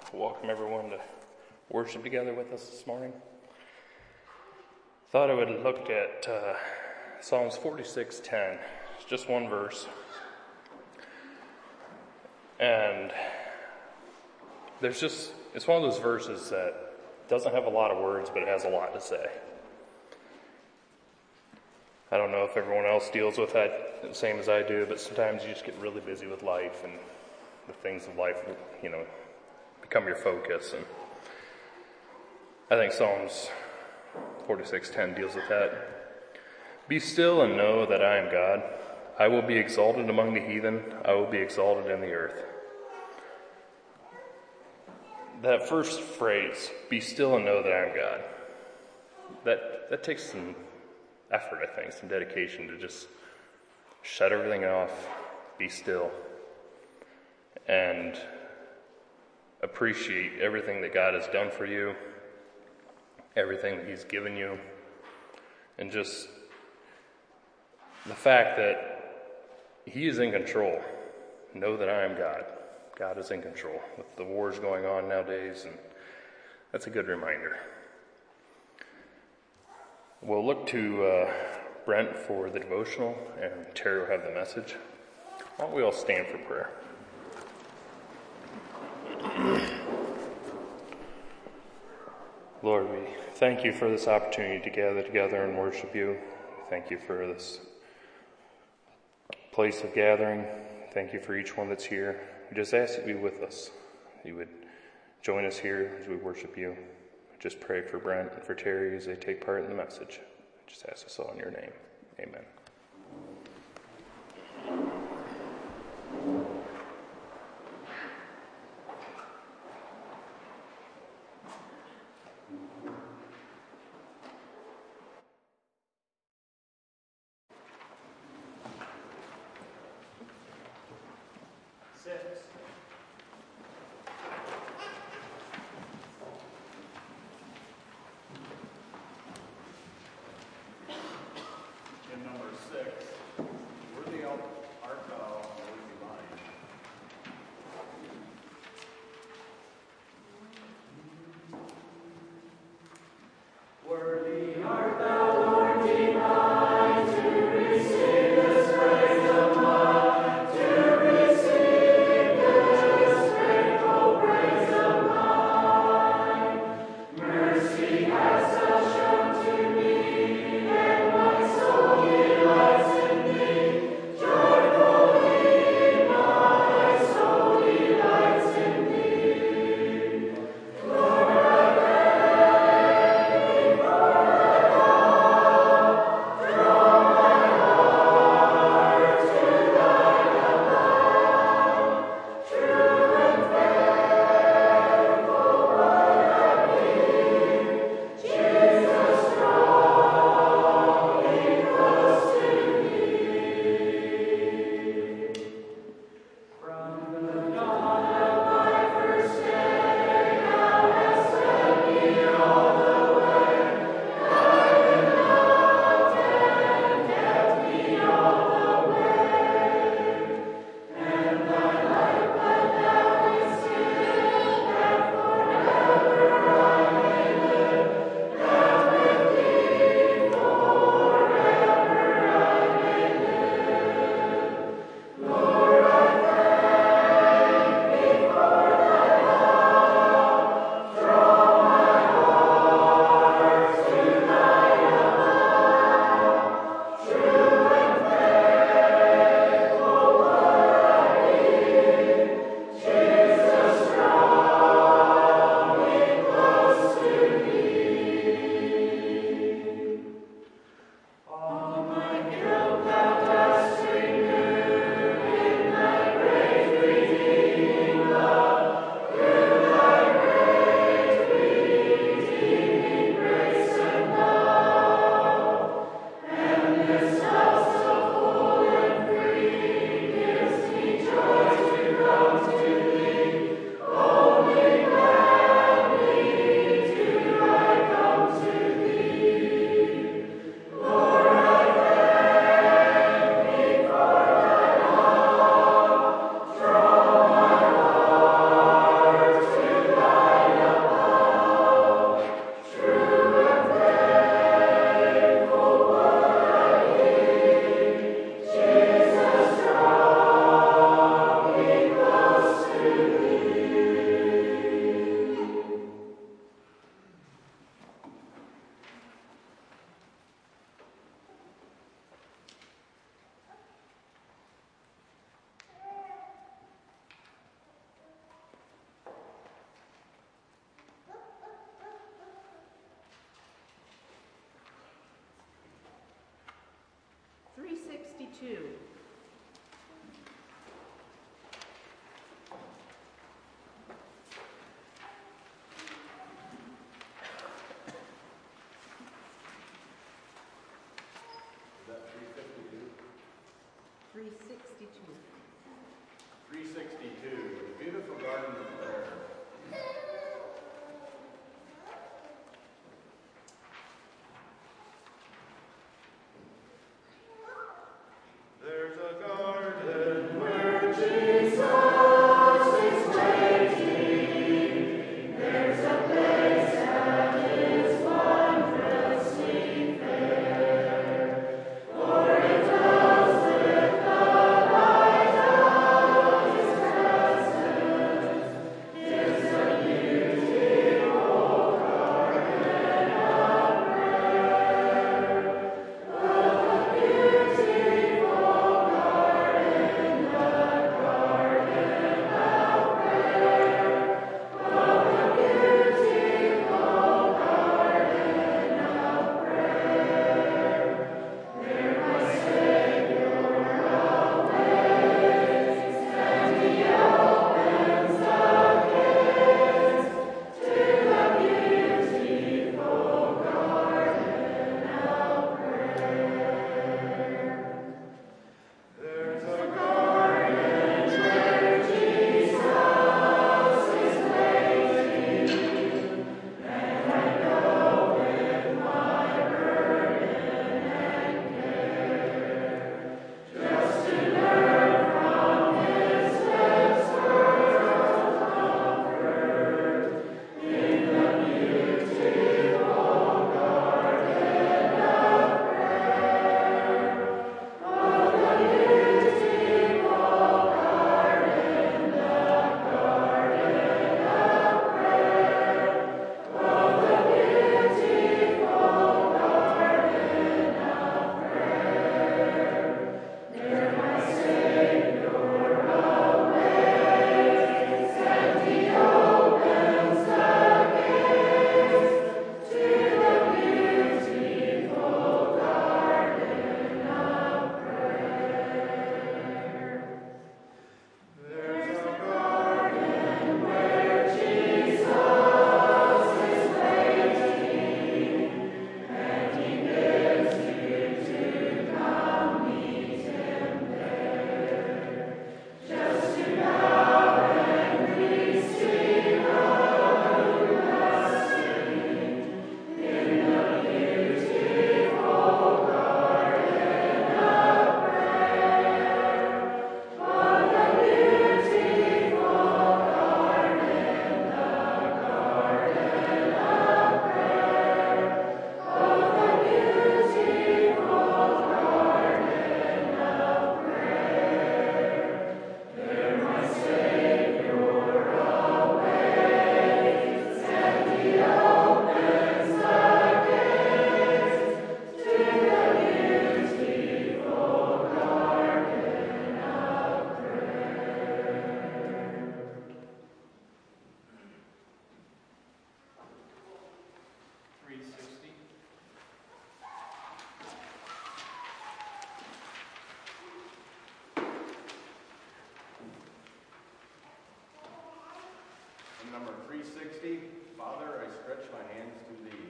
welcome everyone to worship together with us this morning. Thought I would look at Psalms 46:10. It's just one verse. And it's one of those verses that doesn't have a lot of words, but it has a lot to say. I don't know if everyone else deals with that the same as I do, but sometimes you just get really busy with life, and the things of life, become your focus. And I think Psalms 46:10 deals with that. Be still and know that I am God. I will be exalted among the heathen. I will be exalted in the earth. That first phrase, be still and know that I am God, that takes some effort, I think, some dedication to just shut everything off, be still, and appreciate everything that God has done for you, everything that He's given you, and just the fact that He is in control. Know that I am God. God is in control with the wars going on nowadays, and that's a good reminder. We'll look to Brent for the devotional, and Terry will have the message. Why don't we all stand for prayer? Lord, we thank you for this opportunity to gather together and worship you. Thank you for this place of gathering. Thank you for each one that's here. We just ask that you be with us. You would join us here as we worship you. Just pray for Brent and for Terry as they take part in the message. Just ask us all in your name. Amen. Number 6. number 360, Father, I stretch my hands to thee.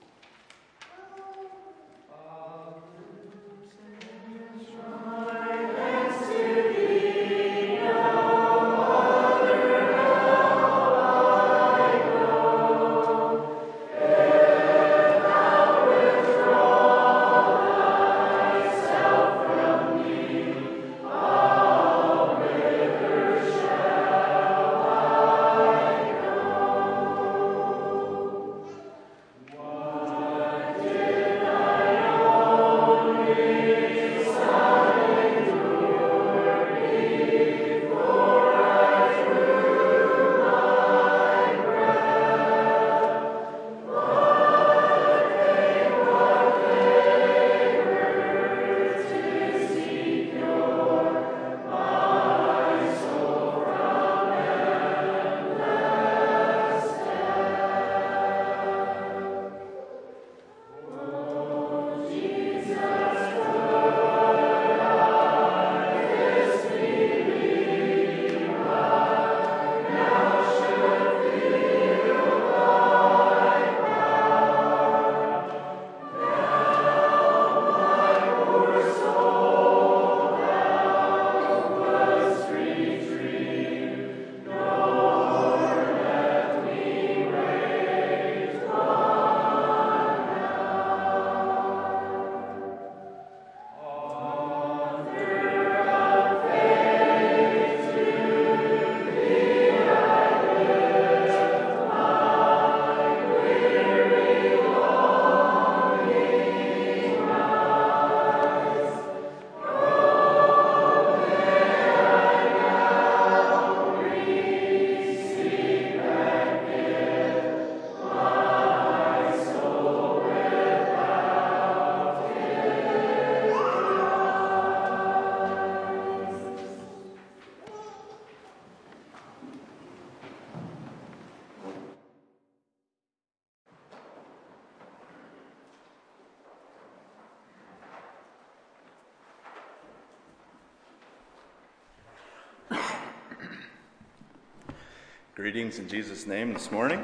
Greetings in Jesus' name this morning.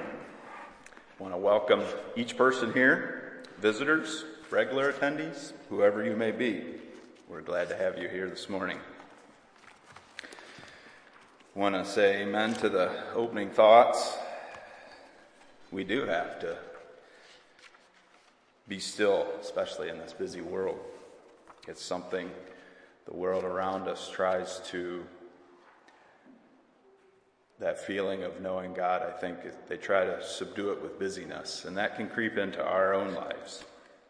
I want to welcome each person here, visitors, regular attendees, whoever you may be. We're glad to have you here this morning. I want to say amen to the opening thoughts. We do have to be still, especially in this busy world. It's something the world around us tries to, that feeling of knowing God, I think they try to subdue it with busyness, and that can creep into our own lives.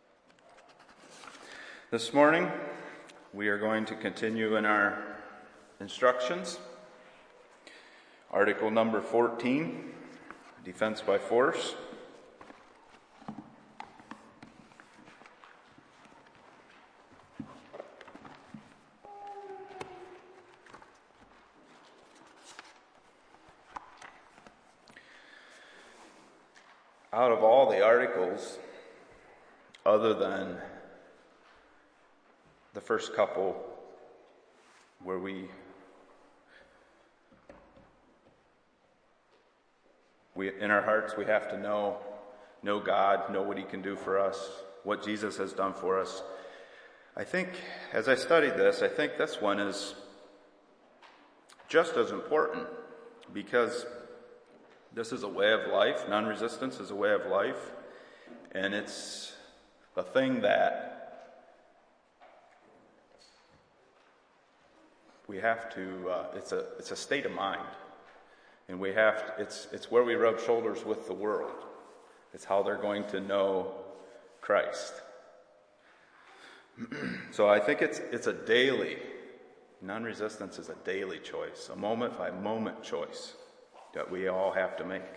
This morning, we are going to continue in our instructions. Article number 14, Defense by Force. Out of all the articles, other than the first couple where we in our hearts we have to know God, know what He can do for us, what Jesus has done for us. I think, as I studied this, I think this one is just as important, because this is a way of life. Non-resistance is a way of life. And it's a thing that we have to, it's a state of mind. And we have to, it's where we rub shoulders with the world. It's how they're going to know Christ. So I think it's a daily, non-resistance is a daily choice, a moment by moment choice that we all have to make.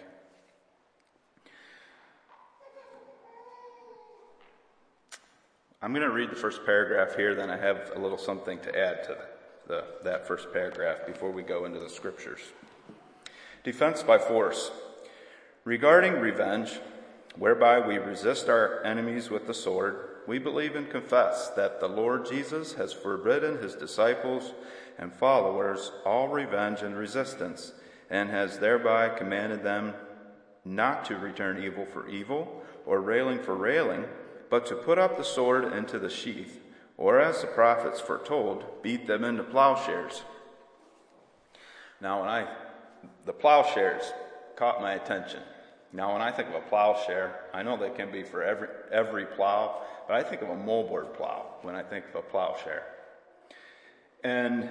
I'm going to read the first paragraph here, then I have a little something to add to that first paragraph before we go into the scriptures. Defense by force. Regarding revenge, whereby we resist our enemies with the sword, we believe and confess that the Lord Jesus has forbidden his disciples and followers all revenge and resistance, and has thereby commanded them not to return evil for evil, or railing for railing, but to put up the sword into the sheath, or as the prophets foretold, beat them into plowshares. Now, the plowshares caught my attention. Now, when I think of a plowshare, I know they can be for every plow, but I think of a moldboard plow when I think of a plowshare. And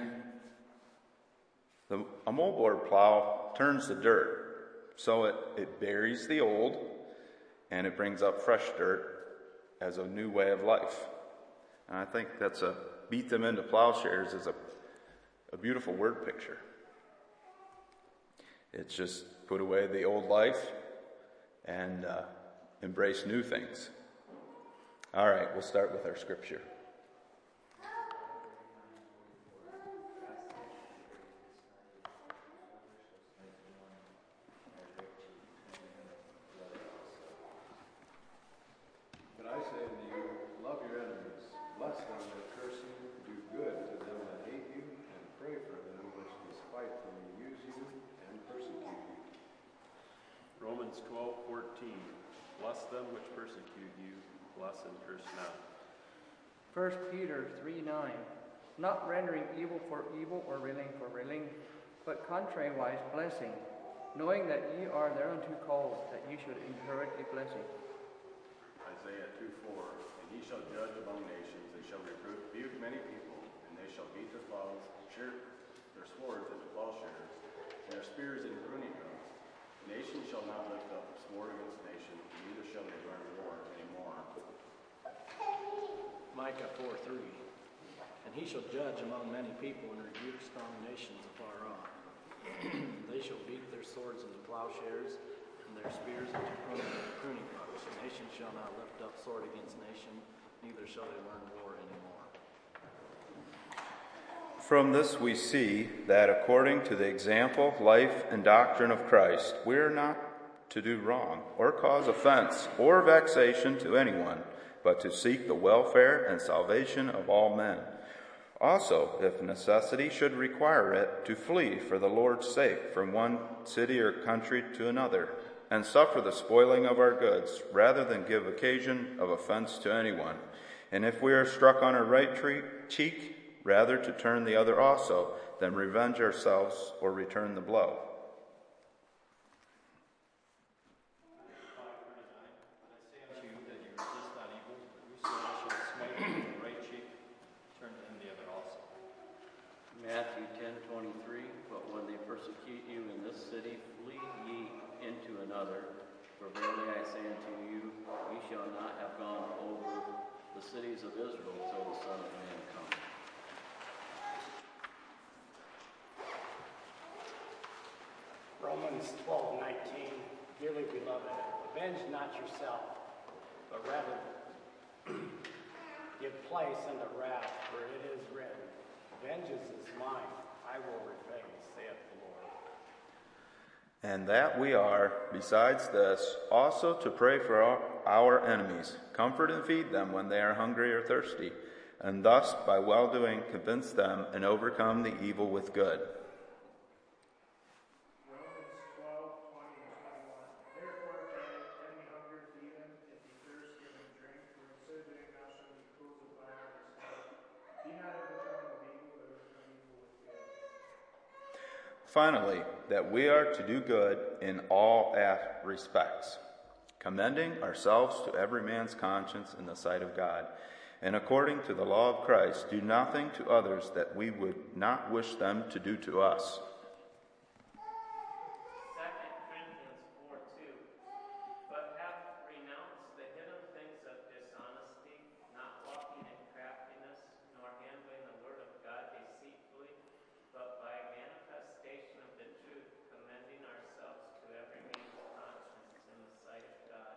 a moldboard plow turns the dirt, so it buries the old, and it brings up fresh dirt as a new way of life. And I think beat them into plowshares is a beautiful word picture. It's just put away the old life and embrace new things. All right, we'll start with our scripture. But I say to you, love your enemies, bless them that curse you, do good to them that hate you, and pray for them which despitefully use you and persecute you. Romans 12:14. Bless them which persecute you, bless and curse not. 1 Peter 3:9. Not rendering evil for evil or railing for railing, but contrariwise blessing, knowing that ye are thereunto called, that ye should inherit a blessing. Isaiah 2:4. And ye shall judge among nations, they shall rebuke many people, and they shall beat their plows, shear their swords into plowshares, and their spears into pruning hooks. Nation shall not lift up sword against nation, neither shall they learn war anymore. Micah 4:3. And he shall judge among many people and rebuke strong nations afar off. They shall beat their swords into plowshares and their spears into pruning hooks. Nation shall not lift up sword against nation, neither shall they learn war anymore. From this we see that according to the example, life, and doctrine of Christ, we are not to do wrong or cause offense or vexation to anyone, but to seek the welfare and salvation of all men. Also, if necessity should require it, to flee for the Lord's sake from one city or country to another, and suffer the spoiling of our goods, rather than give occasion of offense to anyone. And if we are struck on our right cheek, rather to turn the other also, than revenge ourselves or return the blow. Matthew 10:23. But when they persecute you in this city, flee ye into another. For verily I say unto you, ye shall not have gone over the cities of Israel till the Son of Man come. Romans 12:19. Dearly beloved, avenge not yourself, but rather give place unto wrath, for it is written, vengeance is mine, I will repay, saith the Lord. And that we are, besides this, also to pray for our enemies, comfort and feed them when they are hungry or thirsty, and thus, by well-doing, convince them and overcome the evil with good. Finally, that we are to do good in all respects, commending ourselves to every man's conscience in the sight of God, and according to the law of Christ, do nothing to others that we would not wish them to do to us. 2 Corinthians 4:2. But hath renounced the hidden things of dishonesty, not walking in craftiness, nor handling the word of God deceitfully, but by manifestation of the truth, commending ourselves to every man's conscience in the sight of God.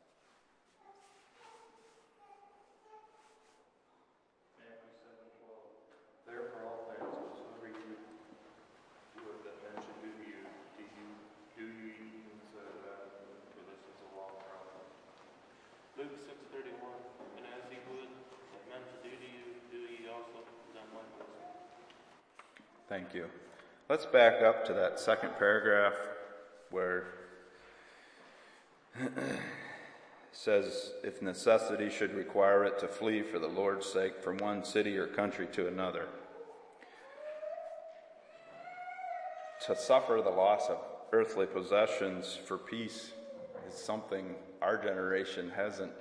Matthew 7:12. Therefore all things whatsoever you would that men should do to you, do you even so that, for this is the law of God. Luke 6:31. And as ye would that men should do to you, do ye also to them likewise. Thank you. let's back up to that second paragraph where it says, if necessity should require it, to flee for the Lord's sake from one city or country to another. To suffer the loss of earthly possessions for peace is something our generation hasn't.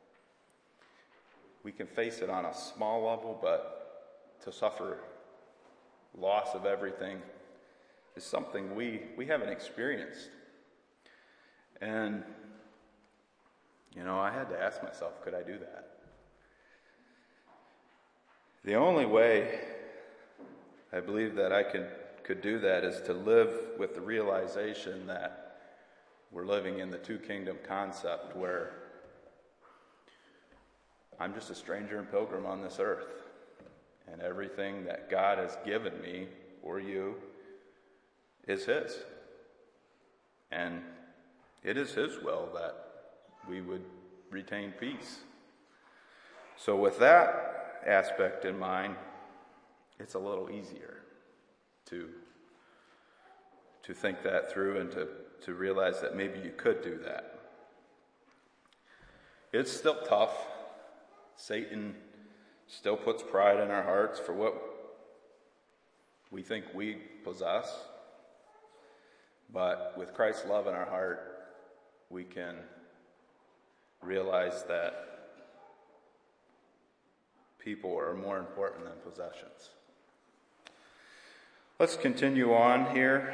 We can face it on a small level, but to suffer loss of everything is something we haven't experienced. And, I had to ask myself, could I do that? The only way I believe that I could do that is to live with the realization that we're living in the two kingdom concept, where I'm just a stranger and pilgrim on this earth, and everything that God has given me or you is His. And it is His will that we would retain peace. So with that aspect in mind, it's a little easier to think that through and to realize that maybe you could do that. It's still tough. Satan still puts pride in our hearts for what we think we possess. But with Christ's love in our heart, we can realize that people are more important than possessions. Let's continue on here.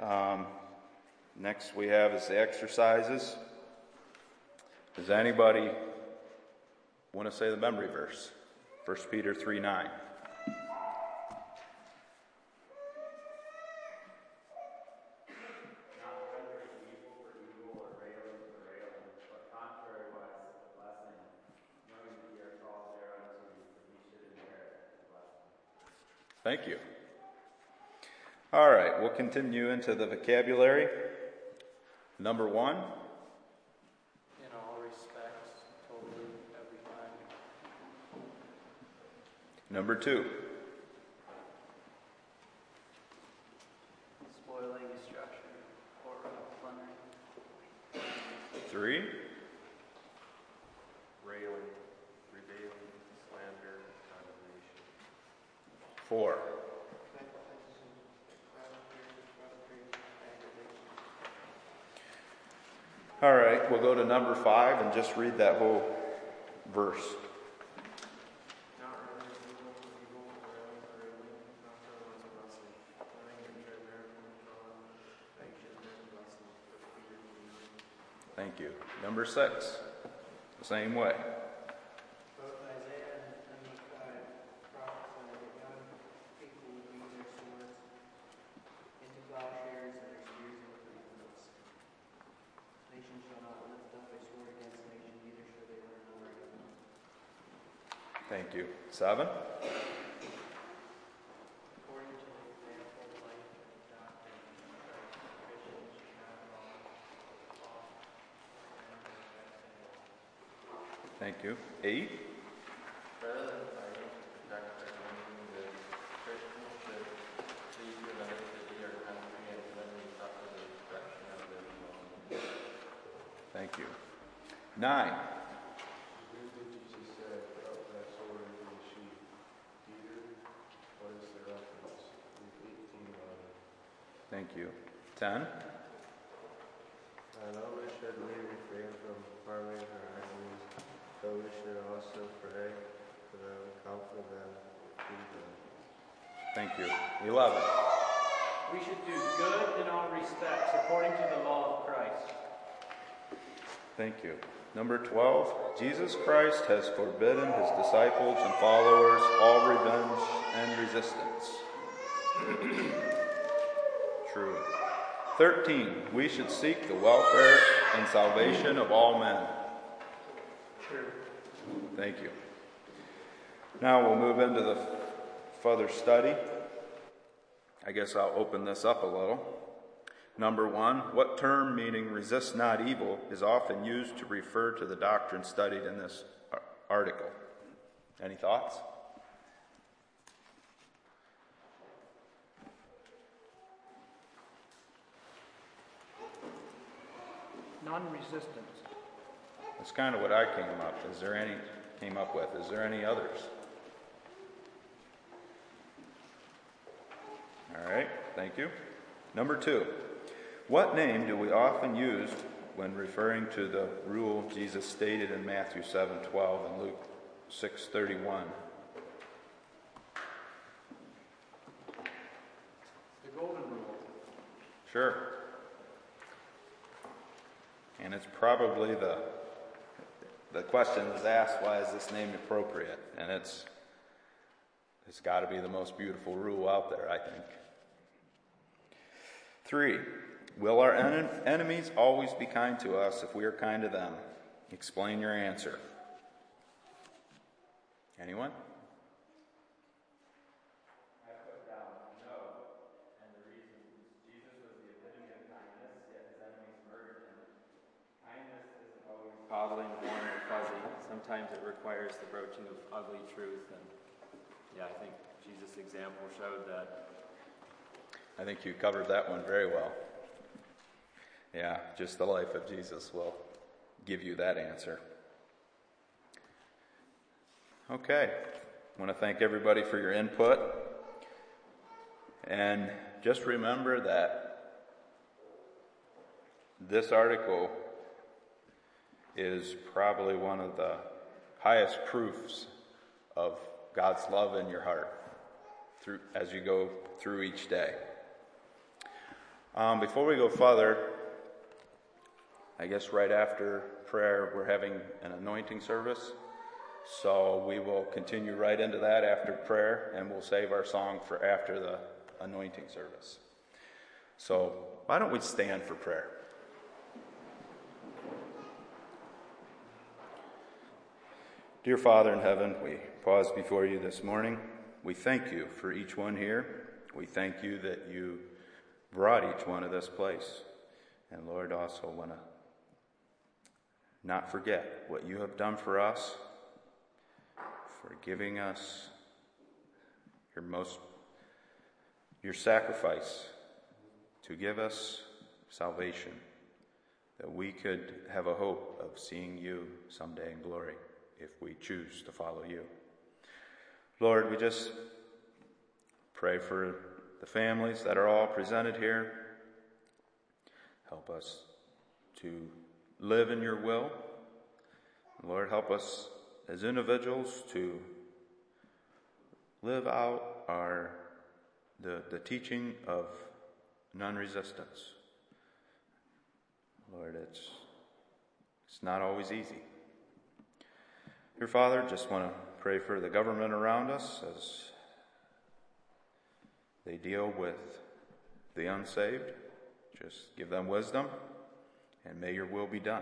Next we have is the exercises. Does anybody want to say the memory verse? 1 Peter 3:9. Thank you. All right, we'll continue into the vocabulary. Number 1. In all respects, totally, every time. Number 2. Spoiling, destruction, or plundering. 3. Railing, revealing, slander, condemnation. 4. All right, we'll go to number 5 and just read that whole verse. Thank you. Number 6, the same way. Both Isaiah and Micaiah prophesied that young people would beat their swords into plowshares and their spears into reeds. Nation shall not lift up a sword against nation, neither shall they learn war against them. Thank you. 7. According to the example, life, and doctrine, Christians should not law, Thank you. 8. Rather than fighting to protect their own good, Christians should flee to another city or country and willingly suffer the destruction of their belongings. Thank you. 9. Do did Jesus say, put up that sword into the sheath? Peter, what is the reference? Luke 18:11. Thank you. 10. And we should we refrain from harming our enemies, though we should also pray for them, comfort them, feed them. Thank you. 11. We should do good in all respects according to the law of Christ. Thank you. Number 12. Jesus Christ has forbidden his disciples and followers all revenge and resistance. True. 13. We should seek the welfare and salvation of all men. True. Thank you. Now we'll move into the further study. I guess I'll open this up a little. Number 1, what term meaning resist not evil is often used to refer to the doctrine studied in this article? Any thoughts? non-resistance. That's kind of what I came up with. Is there any others? All right, thank you. Number 2, what name do we often use when referring to the rule Jesus stated in Matthew 7:12 and Luke 6:31? The golden rule. Sure. And it's probably the question is asked, why is this name appropriate? And it's got to be the most beautiful rule out there, I think. 3, will our enemies always be kind to us if we are kind to them? Explain your answer. Anyone? I put down no, and the reason is Jesus was the epitome of kindness, yet his enemies murdered him. Kindness isn't always coddling, warm, or fuzzy. Sometimes it requires the broaching of ugly truth, and I think Jesus' example showed that. I think you covered that one very well. Yeah, just the life of Jesus will give you that answer. Okay, I want to thank everybody for your input. And just remember that this article is probably one of the highest proofs of God's love in your heart as you go through each day. Before we go further, I guess right after prayer we're having an anointing service. So we will continue right into that after prayer, and we'll save our song for after the anointing service. So why don't we stand for prayer? Dear Father in heaven, we pause before you this morning. We thank you for each one here. We thank you that you brought each one to this place. And Lord, also want to not forget what you have done for us, for giving us your sacrifice to give us salvation, that we could have a hope of seeing you someday in glory if we choose to follow you. Lord, we just pray for the families that are all presented here. Help us to live in your will. Lord, help us as individuals to live out the teaching of non-resistance. Lord, it's not always easy. Dear Father, just want to pray for the government around us as they deal with the unsaved. Just give them wisdom, and may your will be done.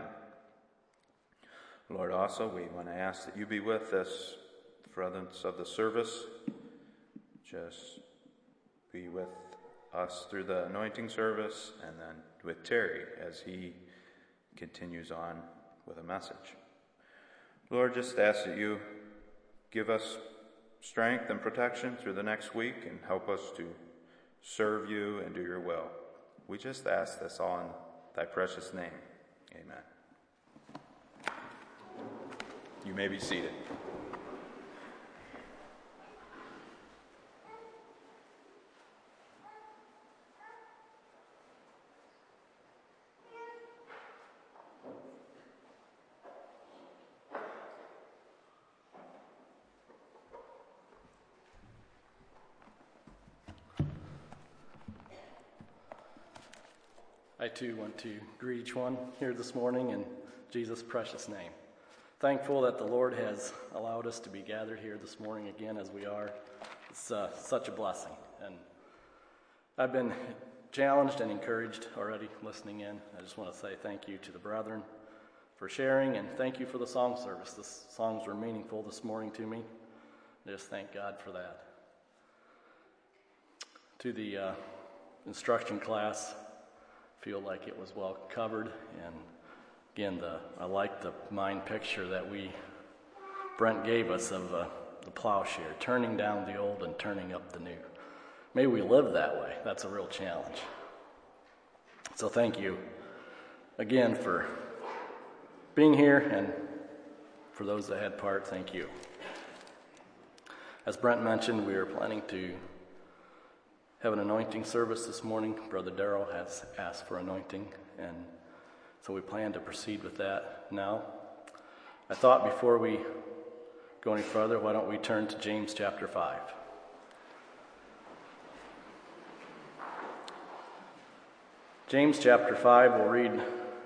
Lord, also we want to ask that you be with us, the furtherance of the service. Just be with us through the anointing service, and then with Terry as he continues on with a message. Lord, just ask that you give us strength and protection through the next week and help us to serve you and do your will. We just ask this all in thy precious name. Amen. You may be seated. I too want to greet each one here this morning in Jesus' precious name. Thankful that the Lord has allowed us to be gathered here this morning again as we are. It's such a blessing. And I've been challenged and encouraged already listening in. I just want to say thank you to the brethren for sharing, and thank you for the song service. The songs were meaningful this morning to me. Just thank God for that. To the instruction class, feel like it was well covered, and again, I like the mind picture that Brent gave us of the plowshare, turning down the old and turning up the new. May we live that way. That's a real challenge. So thank you again for being here, and for those that had part, thank you. As Brent mentioned, we are planning to have an anointing service this morning. Brother Darrell has asked for anointing, and so we plan to proceed with that now. I thought before we go any further, why don't we turn to James chapter 5. James chapter 5, we'll read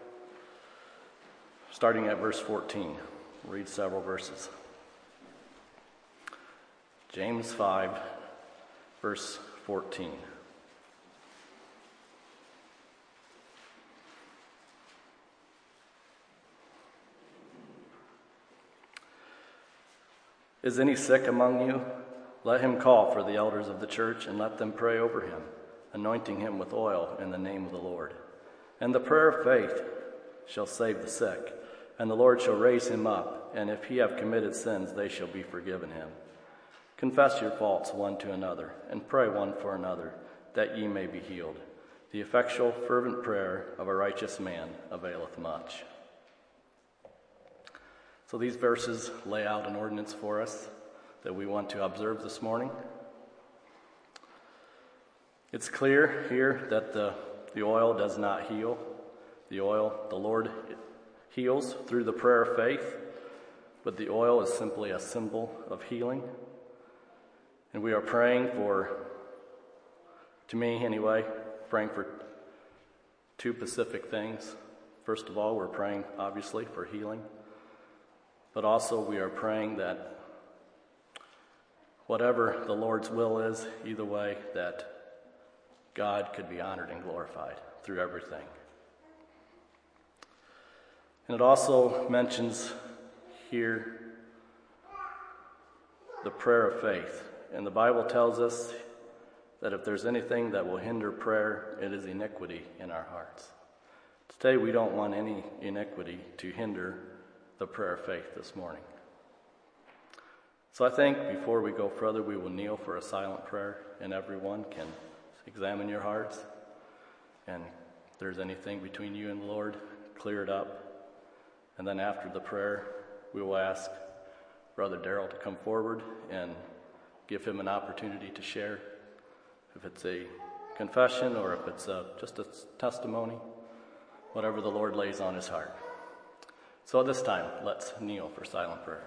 starting at verse 14. We'll read several verses. James 5, verse 14. Is any sick among you? Let him call for the elders of the church, and let them pray over him, anointing him with oil in the name of the Lord. And the prayer of faith shall save the sick, and the Lord shall raise him up, and if he have committed sins, they shall be forgiven him. Confess your faults one to another, and pray one for another, that ye may be healed. The effectual, fervent prayer of a righteous man availeth much. So these verses lay out an ordinance for us that we want to observe this morning. It's clear here that the oil does not heal. The Lord heals through the prayer of faith, but the oil is simply a symbol of healing. And we are praying for, to me anyway, praying for two specific things. First of all, we're praying, obviously, for healing. But also we are praying that whatever the Lord's will is, either way, that God could be honored and glorified through everything. And it also mentions here the prayer of faith. And the Bible tells us that if there's anything that will hinder prayer, it is iniquity in our hearts. Today we don't want any iniquity to hinder the prayer of faith this morning. So I think before we go further, we will kneel for a silent prayer, and everyone can examine your hearts. And if there's anything between you and the Lord, clear it up. And then after the prayer, we will ask Brother Darrell to come forward and give him an opportunity to share. If it's a confession or if it's just a testimony, whatever the Lord lays on his heart. So at this time, let's kneel for silent prayer.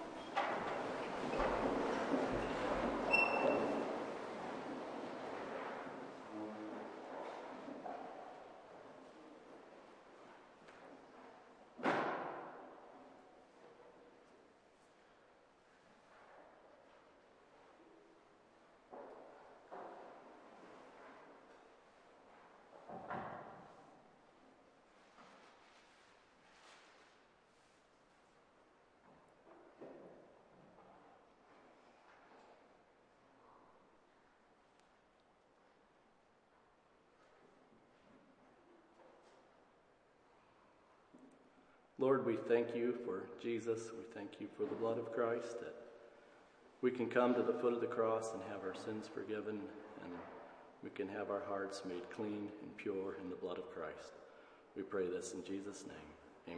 Lord, we thank you for Jesus. We thank you for the blood of Christ, that we can come to the foot of the cross and have our sins forgiven, and we can have our hearts made clean and pure in the blood of Christ. We pray this in Jesus' name.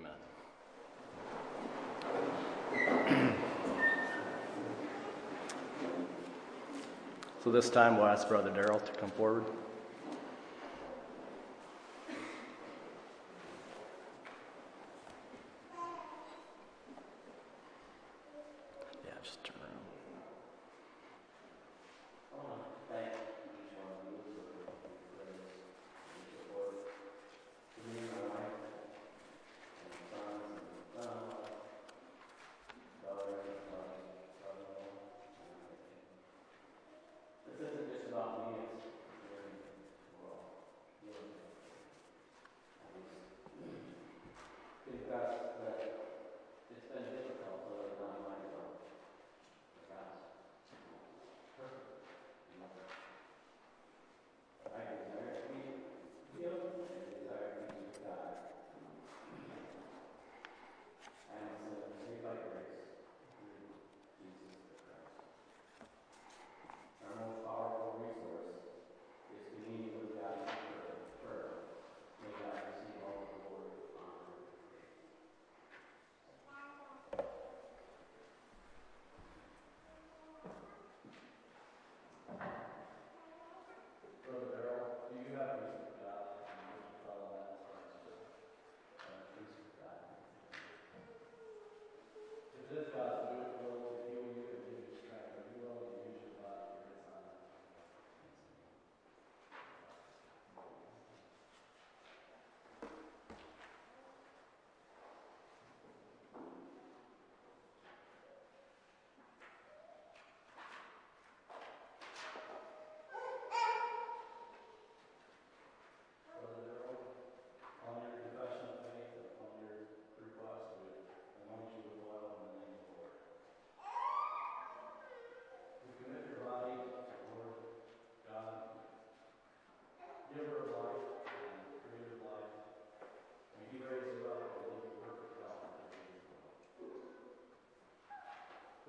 Amen. So this time we'll ask Brother Darrell to come forward.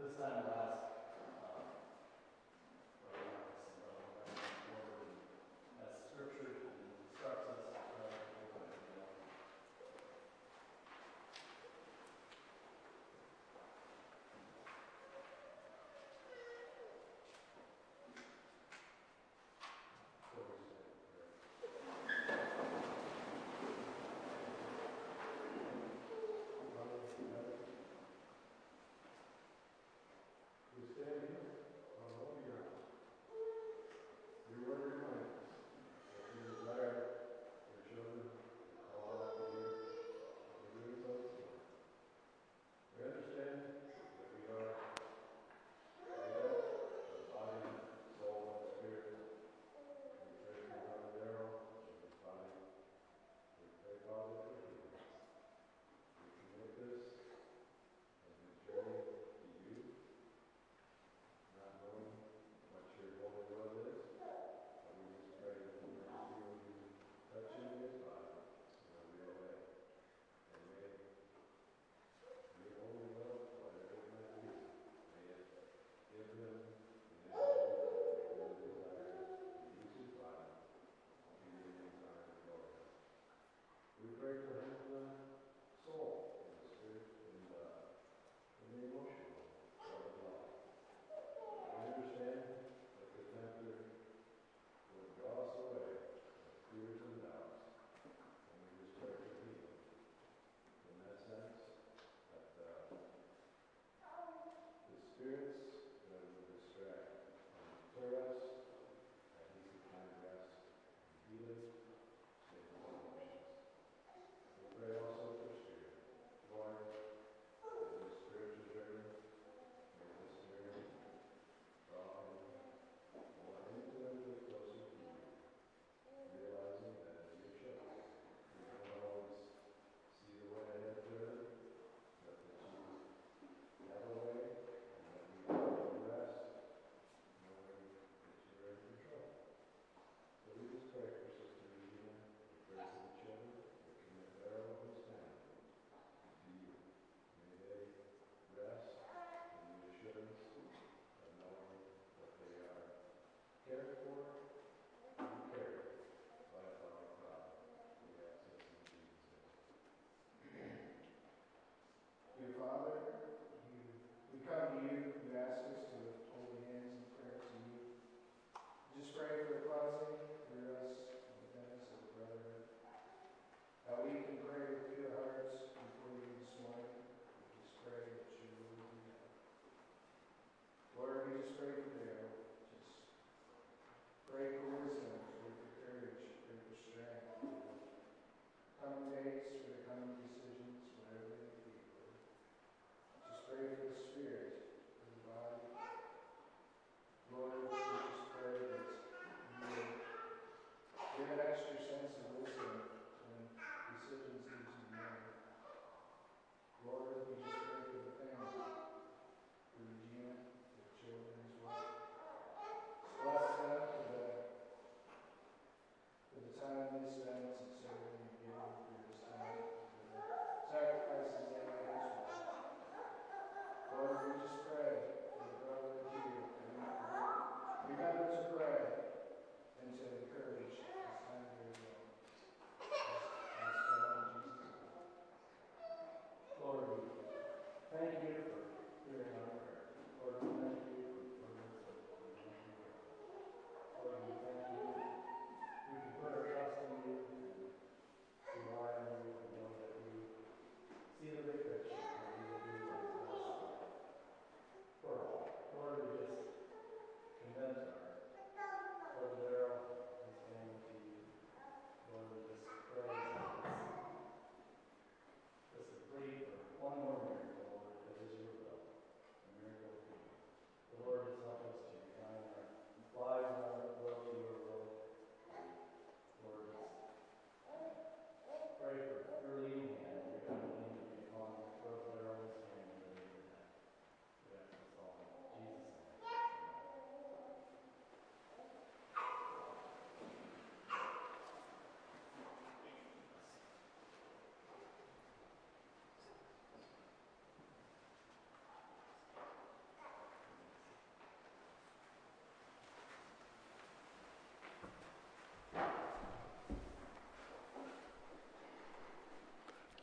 This time last, as Scripture instructs us,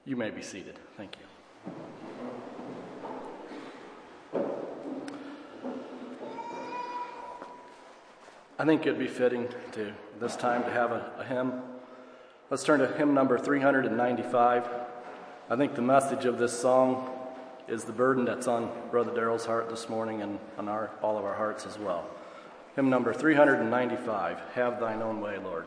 You may be seated. Thank you. I think it'd be fitting to this time to have a hymn. Let's turn to hymn number 395. I think the message of this song is the burden that's on Brother Darrell's heart this morning and on all of our hearts as well. Hymn number 395, Have Thine Own Way, Lord.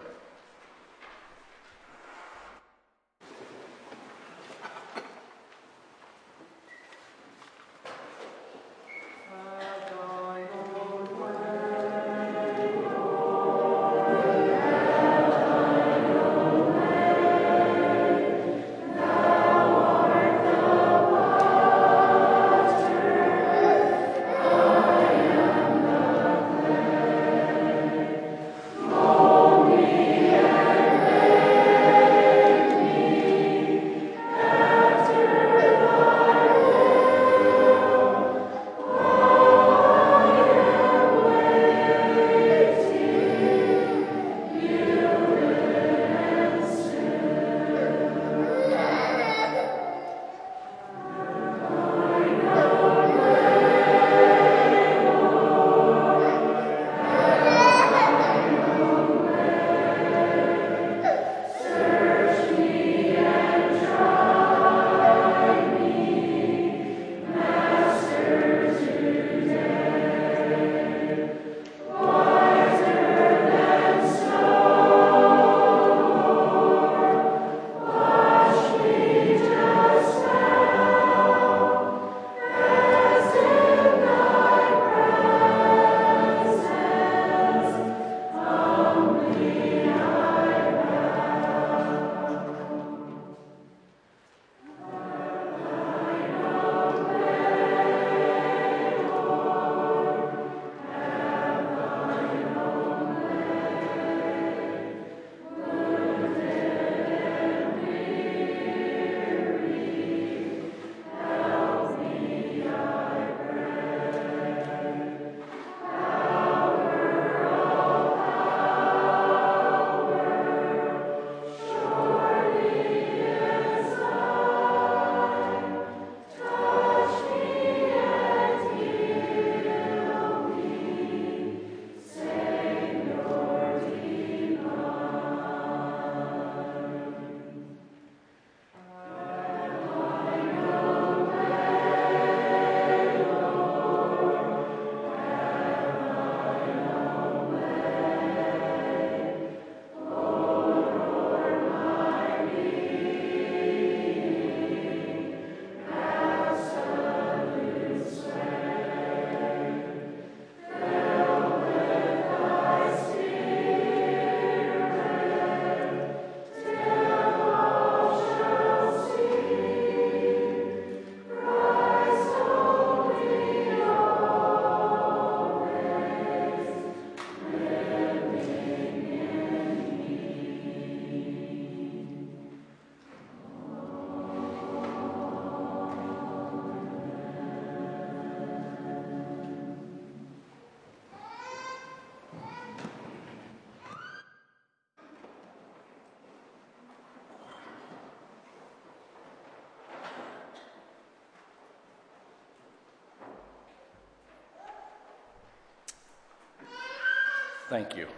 Thank you.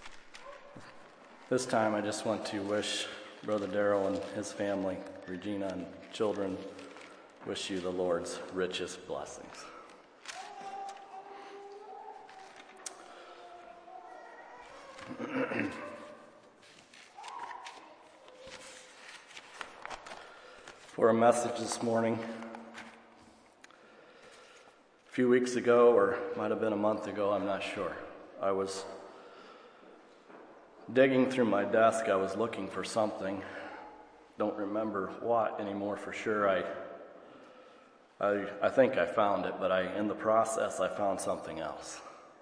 This time I just want to wish Brother Darrell and his family, Regina and children, wish you the Lord's richest blessings. For a message this morning, a few weeks ago, or might have been a month ago, I'm not sure, I was digging through my desk. I was looking for something. Don't remember what anymore for sure. I think I found it, but in the process I found something else.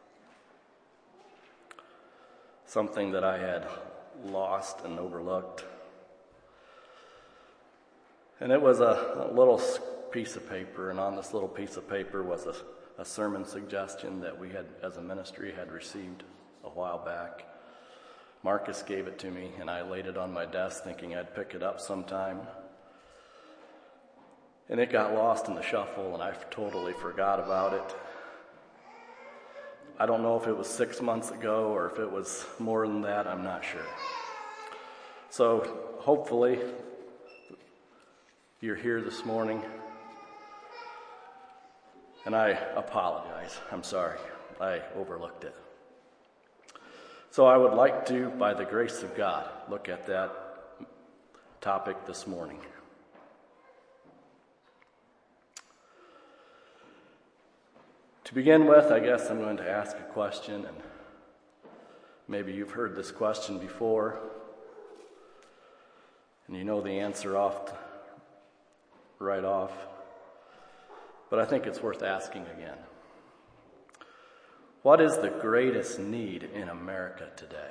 Something that I had lost and overlooked. And it was a little piece of paper, and on this little piece of paper was a sermon suggestion that we had, as a ministry, had received a while back. Marcus gave it to me, and I laid it on my desk thinking I'd pick it up sometime. And it got lost in the shuffle, and I totally forgot about it. I don't know if it was 6 months ago or if it was more than that, I'm not sure. So hopefully you're here this morning, and I apologize. I'm sorry. I overlooked it. So I would like to, by the grace of God, look at that topic this morning. To begin with, I guess I'm going to ask a question, and maybe you've heard this question before, and you know the answer right off, but I think it's worth asking again. What is the greatest need in America today?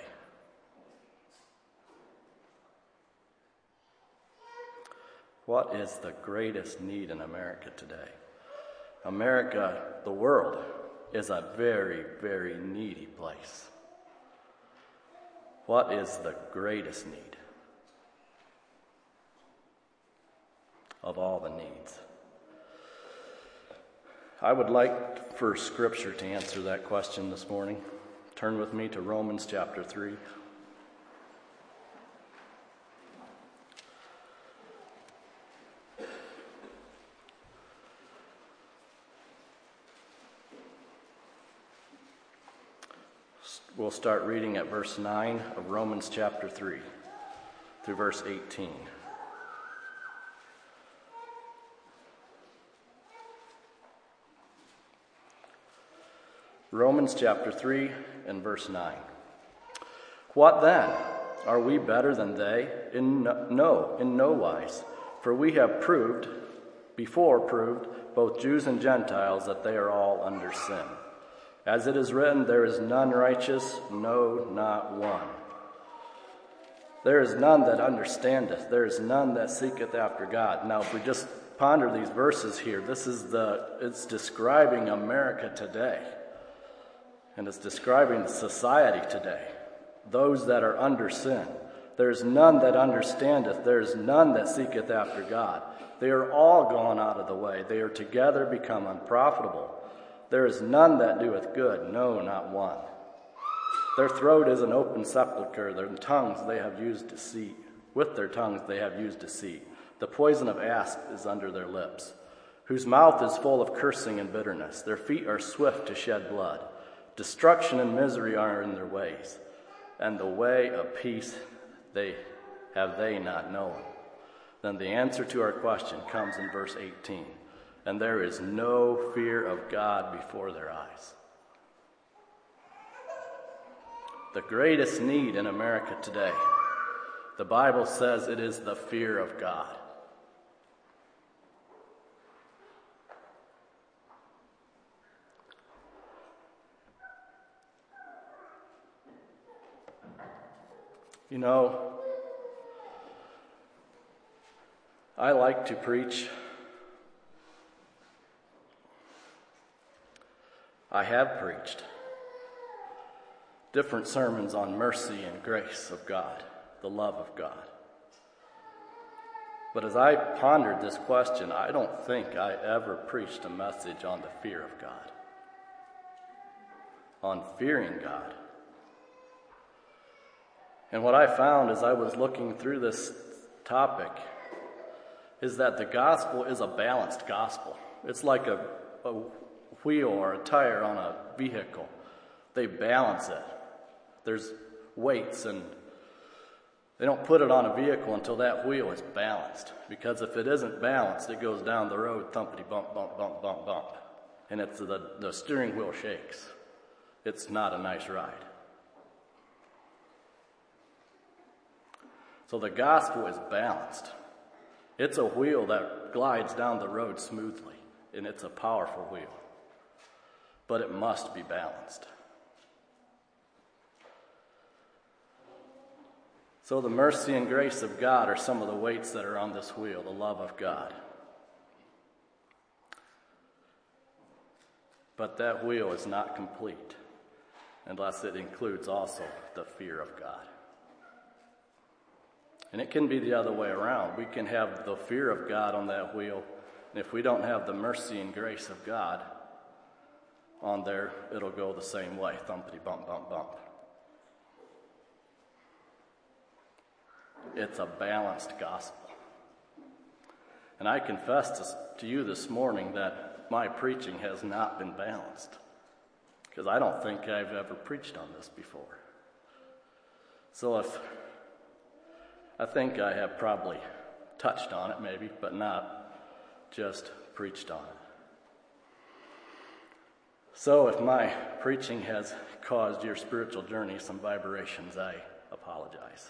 What is the greatest need in America today? America, the world, is a very, very needy place. What is the greatest need of all the needs? I would like for Scripture to answer that question this morning. Turn with me to Romans chapter 3. We'll start reading at verse 9 of Romans chapter 3 through verse 18. Romans chapter 3 and verse 9. What then? Are we better than they? No, in no wise. For we have proved, both Jews and Gentiles, that they are all under sin. As it is written, there is none righteous, no, not one. There is none that understandeth, there is none that seeketh after God. Now, if we just ponder these verses here, it's describing America today. And it's describing the society today, those that are under sin. There is none that understandeth, there is none that seeketh after God. They are all gone out of the way. They are together become unprofitable. There is none that doeth good, no, not one. Their throat is an open sepulchre, their tongues they have used deceit. With their tongues they have used deceit. The poison of asp is under their lips, whose mouth is full of cursing and bitterness. Their feet are swift to shed blood. Destruction and misery are in their ways, and the way of peace they not known. Then the answer to our question comes in verse 18. And there is no fear of God before their eyes. The greatest need in America today, the Bible says it is the fear of God. You know, I like to preach. I have preached different sermons on mercy and grace of God, the love of God. But as I pondered this question, I don't think I ever preached a message on the fear of God, on fearing God. And what I found as I was looking through this topic is that the gospel is a balanced gospel. It's like a wheel or a tire on a vehicle. They balance it. There's weights, and they don't put it on a vehicle until that wheel is balanced. Because if it isn't balanced, it goes down the road thumpity bump, bump, bump, bump, bump. And it's the steering wheel shakes. It's not a nice ride. So the gospel is balanced. It's a wheel that glides down the road smoothly, and it's a powerful wheel. But it must be balanced. So the mercy and grace of God are some of the weights that are on this wheel, the love of God. But that wheel is not complete unless it includes also the fear of God. And it can be the other way around. We can have the fear of God on that wheel If we don't have the mercy and grace of God on there, it'll go the same way, thumpity bump, bump, bump. It's a balanced gospel. And I confess to you this morning that my preaching has not been balanced, because I don't think I've ever preached on this before. So I think I have probably touched on it maybe, but not just preached on it. So if my preaching has caused your spiritual journey some vibrations, I apologize.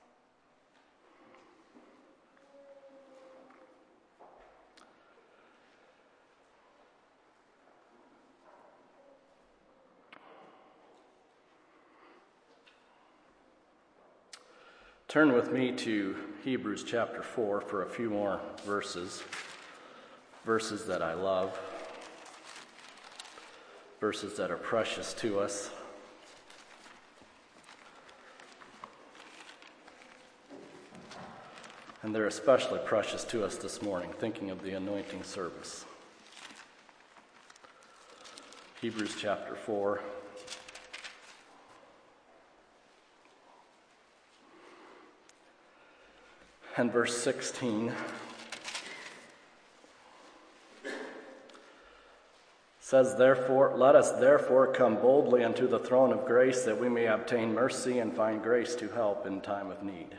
Turn with me to Hebrews chapter 4 for a few more verses that I love, verses that are precious to us. And they're especially precious to us this morning, thinking of the anointing service. Hebrews chapter 4. And verse 16 says, "Therefore, let us therefore come boldly unto the throne of grace, that we may obtain mercy and find grace to help in time of need."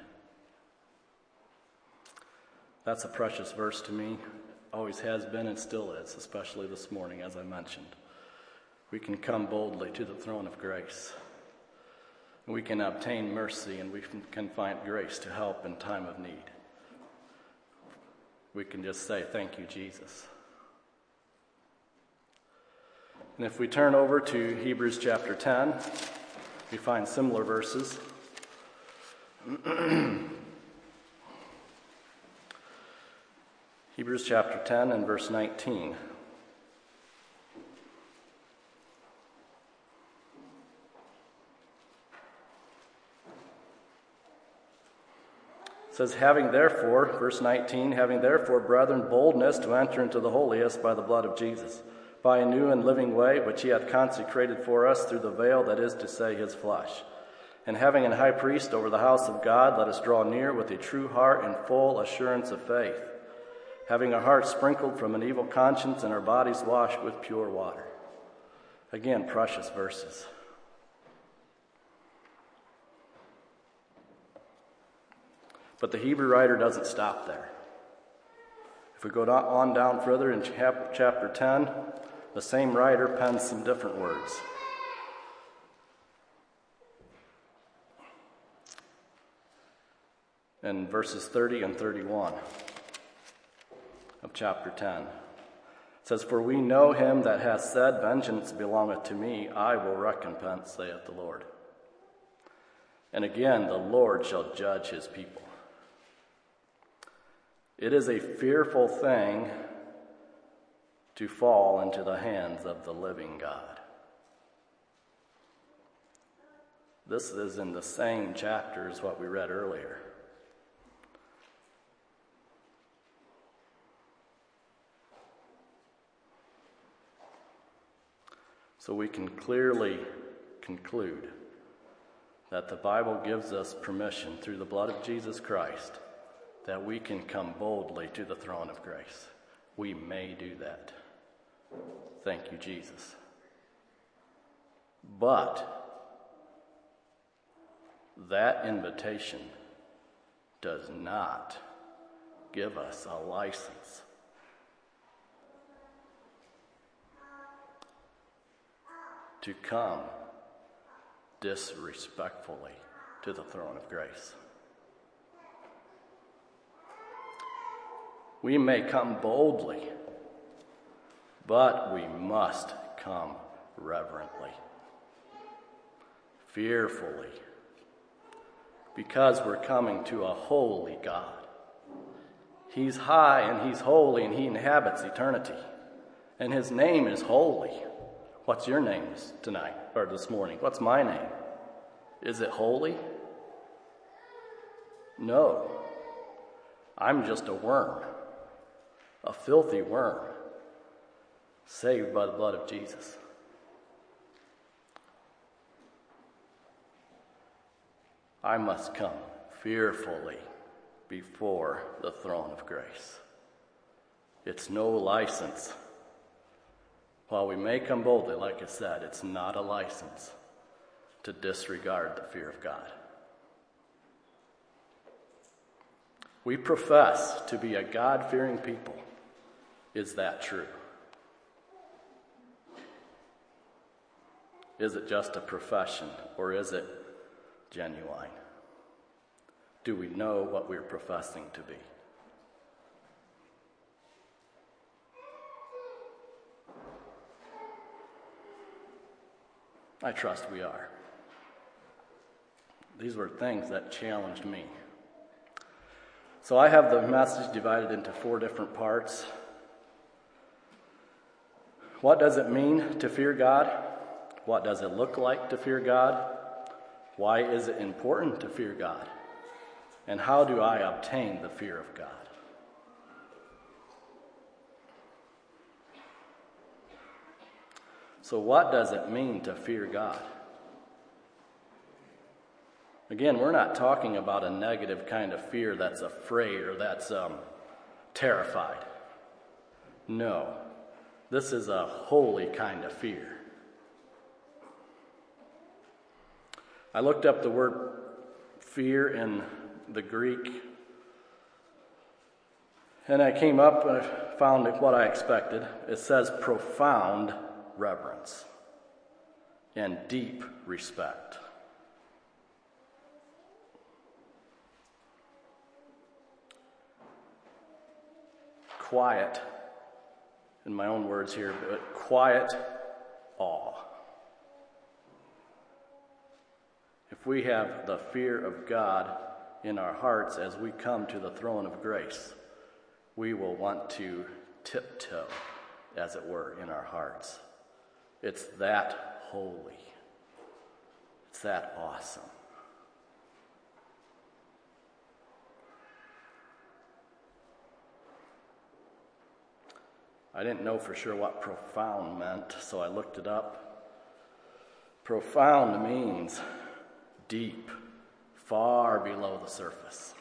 That's a precious verse to me. Always has been and still is, especially this morning, as I mentioned. We can come boldly to the throne of grace. We can obtain mercy, and we can find grace to help in time of need. We can just say, "Thank you, Jesus." And if we turn over to Hebrews chapter 10, we find similar verses. Hebrews chapter 10 and verse 19. It says, verse 19, having therefore, brethren, boldness to enter into the holiest by the blood of Jesus, by a new and living way, which he hath consecrated for us through the veil, that is to say, his flesh. And having an high priest over the house of God, let us draw near with a true heart and full assurance of faith, having our hearts sprinkled from an evil conscience and our bodies washed with pure water. Again, precious verses. But the Hebrew writer doesn't stop there. If we go on down further in chapter 10, the same writer pens some different words. In verses 30 and 31 of chapter 10, it says, "For we know him that hath said, Vengeance belongeth to me, I will recompense, saith the Lord. And again, the Lord shall judge his people. It is a fearful thing to fall into the hands of the living God." This is in the same chapter as what we read earlier. So we can clearly conclude that the Bible gives us permission through the blood of Jesus Christ that we can come boldly to the throne of grace. We may do that. Thank you, Jesus. But that invitation does not give us a license to come disrespectfully to the throne of grace. We may come boldly, but we must come reverently, fearfully, because we're coming to a holy God. He's high and he's holy and he inhabits eternity, and his name is holy. What's your name tonight or this morning? What's my name? Is it holy? No. I'm just a worm. a filthy worm, saved by the blood of Jesus. I must come fearfully before the throne of grace. It's no license. While we may come boldly, like I said, it's not a license to disregard the fear of God. We profess to be a God-fearing people. Is that true? Is it just a profession, or is it genuine? Do we know what we're professing to be? I trust we are. These were things that challenged me. So I have the message divided into 4 different parts. What does it mean to fear God? What does it look like to fear God? Why is it important to fear God? And how do I obtain the fear of God? So what does it mean to fear God? Again, we're not talking about a negative kind of fear that's afraid or that's terrified. No, this is a holy kind of fear. I looked up the word fear in the Greek, and I came up and I found what I expected. It says profound reverence and deep respect. Quiet, in my own words here, but quiet awe. If we have the fear of God in our hearts as we come to the throne of grace, we will want to tiptoe, as it were, in our hearts. It's that holy. It's that awesome. I didn't know for sure what profound meant, so I looked it up. Profound means deep, far below the surface.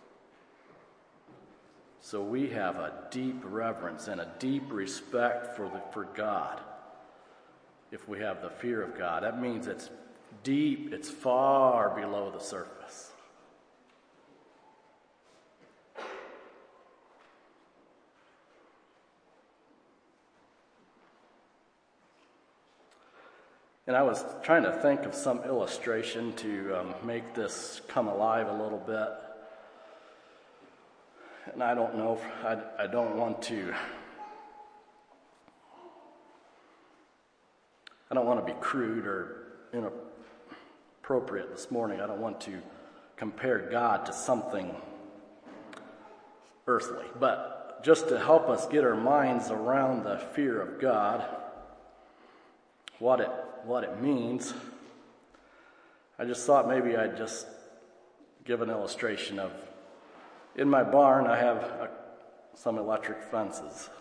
So we have a deep reverence and a deep respect for God. If we have the fear of God, that means it's deep, it's far below the surface. And I was trying to think of some illustration to make this come alive a little bit. And I don't know, I don't want to be crude or inappropriate this morning. I don't want to compare God to something earthly. But just to help us get our minds around the fear of God, what it means, I just thought maybe I'd just give an illustration of, in my barn I have some electric fences.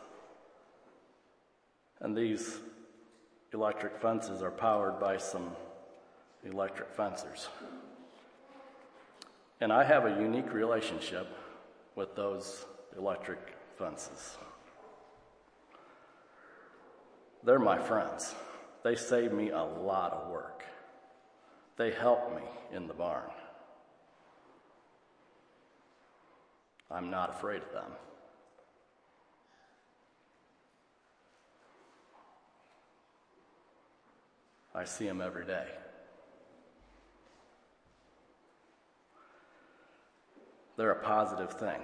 And these electric fences are powered by some electric fencers. And I have a unique relationship with those electric fences. They're my friends. They save me a lot of work. They help me in the barn. I'm not afraid of them. I see them every day. They're a positive thing.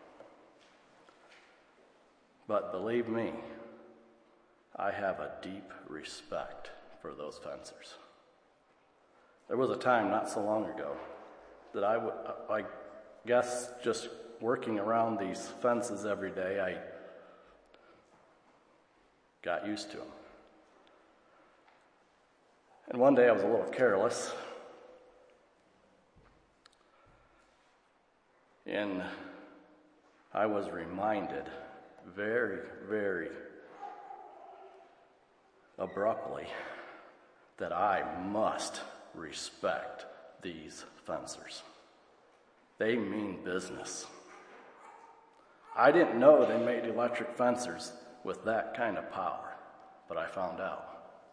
But believe me, I have a deep respect for those fencers. There was a time not so long ago that I guess just working around these fences every day, I got used to them. And one day I was a little careless, and I was reminded very, very abruptly that I must respect these fencers. They mean business. I didn't know they made electric fencers with that kind of power, but I found out.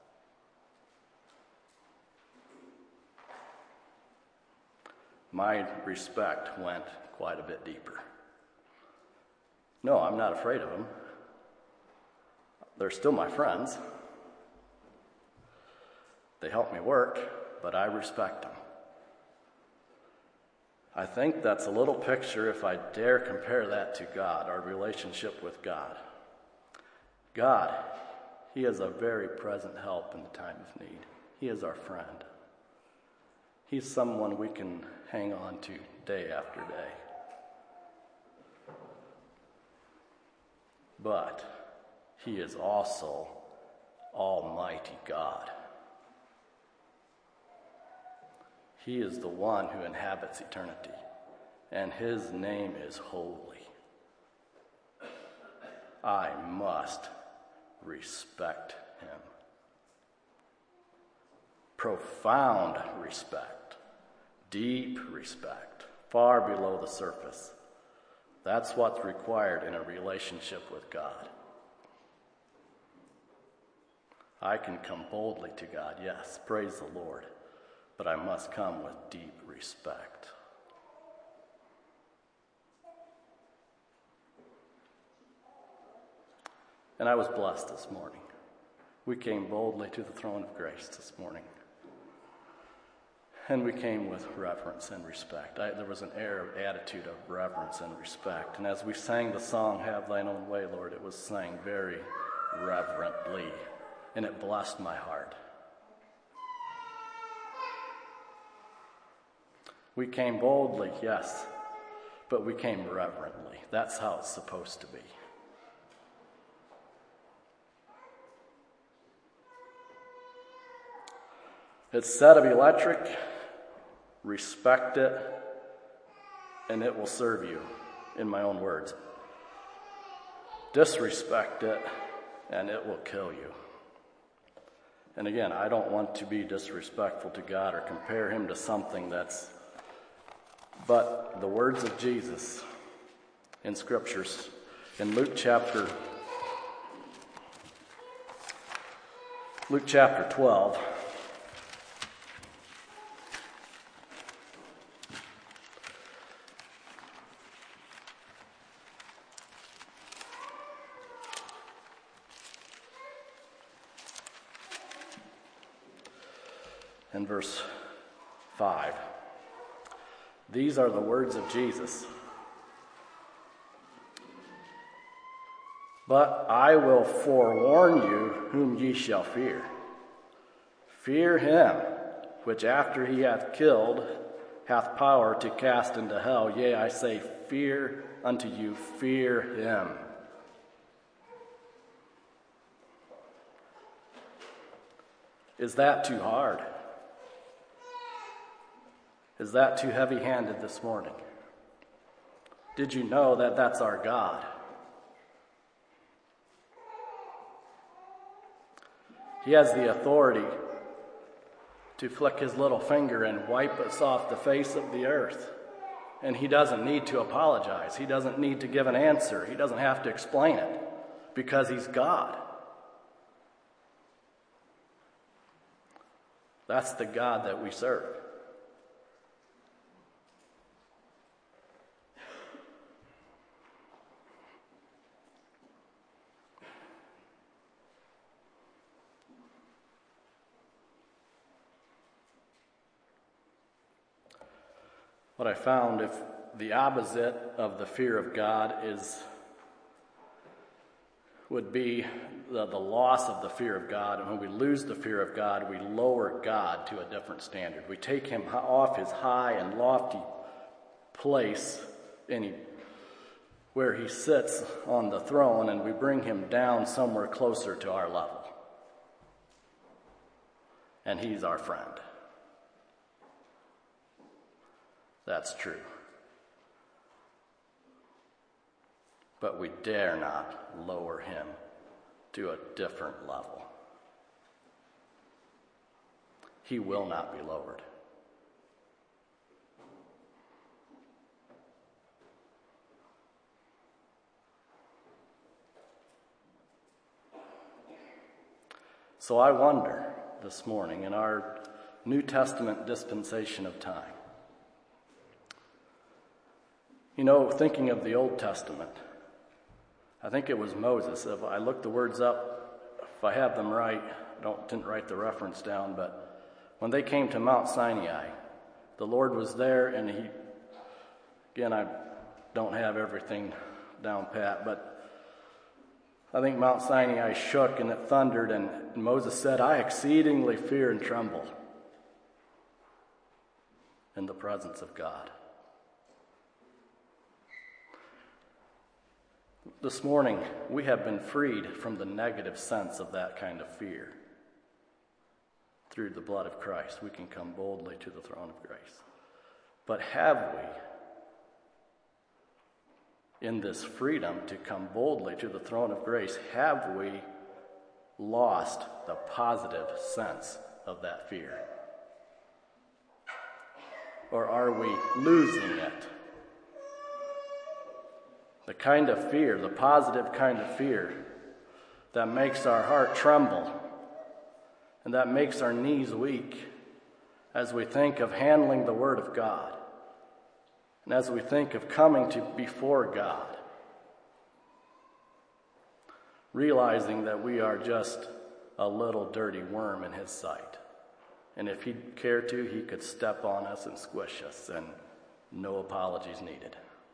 My respect went quite a bit deeper. No, I'm not afraid of them. They're still my friends. They help me work, but I respect them. I think that's a little picture, if I dare compare that to God, our relationship with God. God, He is a very present help in the time of need. He is our friend. He's someone we can hang on to day after day. But He is also Almighty God. He is the one who inhabits eternity, and His name is holy. I must respect Him. Profound respect, deep respect, far below the surface. That's what's required in a relationship with God. I can come boldly to God, yes, praise the Lord, but I must come with deep respect. And I was blessed this morning. We came boldly to the throne of grace this morning. And we came with reverence and respect. There was an air of attitude of reverence and respect. And as we sang the song, Have Thine Own Way, Lord, it was sang very reverently. And it blessed my heart. We came boldly, yes, but we came reverently. That's how it's supposed to be. It's said of electric, respect it, and it will serve you, in my own words. Disrespect it, and it will kill you. And again, I don't want to be disrespectful to God or compare Him to something that's... But the words of Jesus in Scriptures, in Luke chapter 12, in verse 5. These are the words of Jesus. But I will forewarn you whom ye shall fear. Fear him, which after he hath killed, hath power to cast into hell. Yea, I say, fear unto you, fear him. Is that too hard? Is that too heavy-handed this morning? Did you know that that's our God? He has the authority to flick his little finger and wipe us off the face of the earth. And he doesn't need to apologize. He doesn't need to give an answer. He doesn't have to explain it because he's God. That's the God that we serve. What I found, if the opposite of the fear of God would be the loss of the fear of God, and when we lose the fear of God, we lower God to a different standard. We take him off his high and lofty place where he sits on the throne, and we bring him down somewhere closer to our level. And he's our friend. That's true. but we dare not lower him to a different level. He will not be lowered. So I wonder this morning, in our New Testament dispensation of time, thinking of the Old Testament, I think it was Moses. If I look the words up, if I have them right, didn't write the reference down, but when they came to Mount Sinai, the Lord was there, and I don't have everything down pat, but I think Mount Sinai shook and it thundered, and Moses said, "I exceedingly fear and tremble in the presence of God." This morning, we have been freed from the negative sense of that kind of fear. Through the blood of Christ, we can come boldly to the throne of grace. But have we, in this freedom to come boldly to the throne of grace, have we lost the positive sense of that fear? Or are we losing it? The kind of fear, the positive kind of fear that makes our heart tremble and that makes our knees weak as we think of handling the Word of God and as we think of coming before God, realizing that we are just a little dirty worm in His sight. And if He'd care to, He could step on us and squish us, and no apologies needed.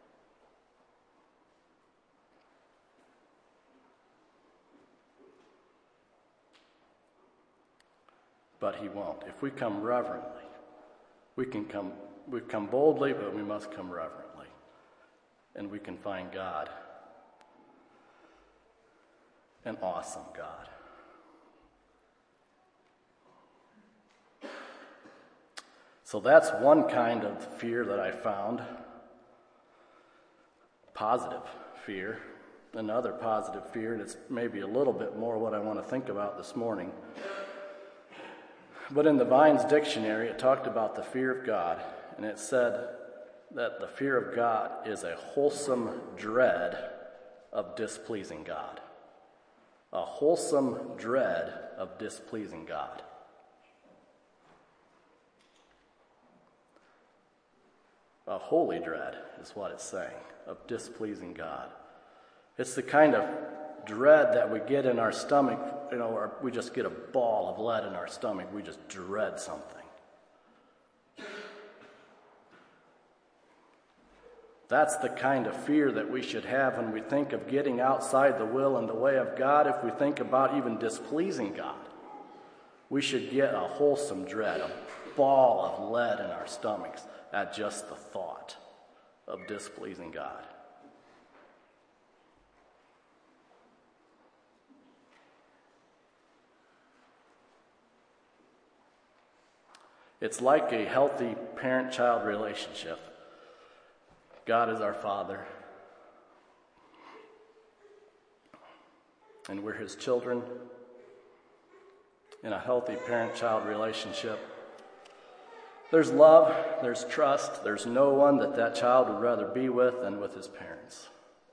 But He won't. If we come reverently, we come boldly, but we must come reverently. And we can find God, an awesome God. So that's one kind of fear that I found. Positive fear. Another positive fear, and it's maybe a little bit more what I want to think about this morning. But in the Vine's dictionary, it talked about the fear of God, and it said that the fear of God is a wholesome dread of displeasing God. A wholesome dread of displeasing God. A holy dread is what it's saying, of displeasing God. It's the kind of dread that we get in our stomach, or we just get a ball of lead in our stomach. We just dread something. That's the kind of fear that we should have when we think of getting outside the will and the way of God. If we think about even displeasing God, we should get a wholesome dread, a ball of lead in our stomachs at just the thought of displeasing God. It's like a healthy parent-child relationship. God is our Father, and we're His children. In a healthy parent-child relationship, there's love, there's trust, there's no one that child would rather be with than with his parents.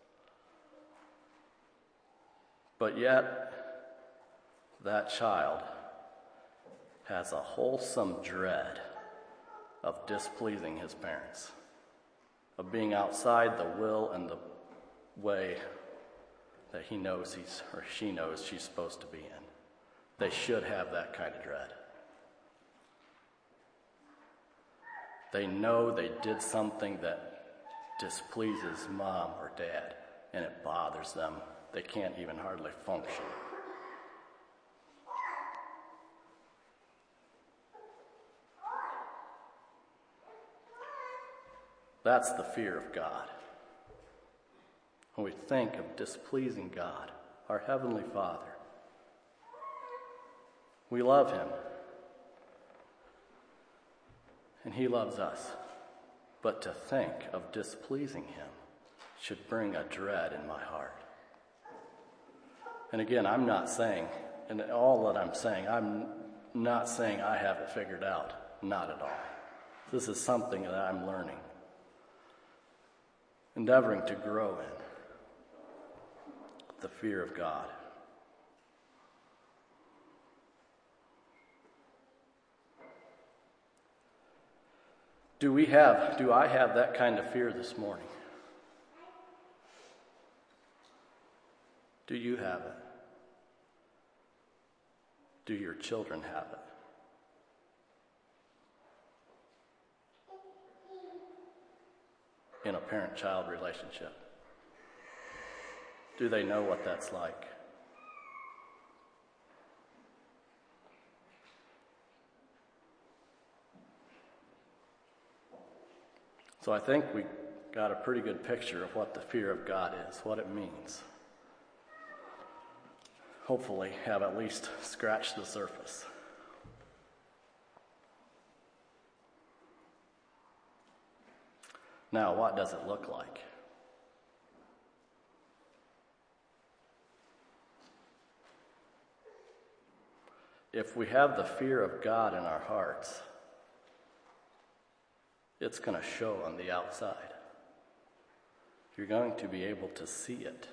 But yet, that child has a wholesome dread of displeasing his parents, of being outside the will and the way that he knows or she knows she's supposed to be in. They should have that kind of dread. They know they did something that displeases mom or dad, and it bothers them. They can't even hardly function. That's the fear of God. When we think of displeasing God, our Heavenly Father, we love Him. And He loves us. But to think of displeasing Him should bring a dread in my heart. And again, I'm not saying, and all that I'm saying, I'm not saying I have it figured out. Not at all. This is something that I'm learning, endeavoring to grow in. The fear of God. Do I have that kind of fear this morning? Do you have it? Do your children have it? In a parent-child relationship? Do they know what that's like? So I think we got a pretty good picture of what the fear of God is, what it means. Hopefully have at least scratched the surface. Now, what does it look like? If we have the fear of God in our hearts, it's going to show on the outside. You're going to be able to see it.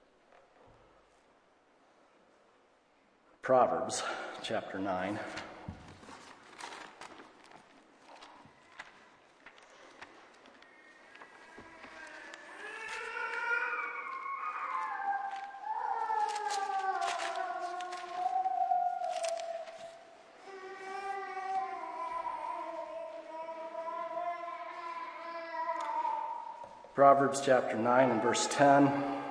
Proverbs chapter 9. Proverbs chapter 9 and verse 10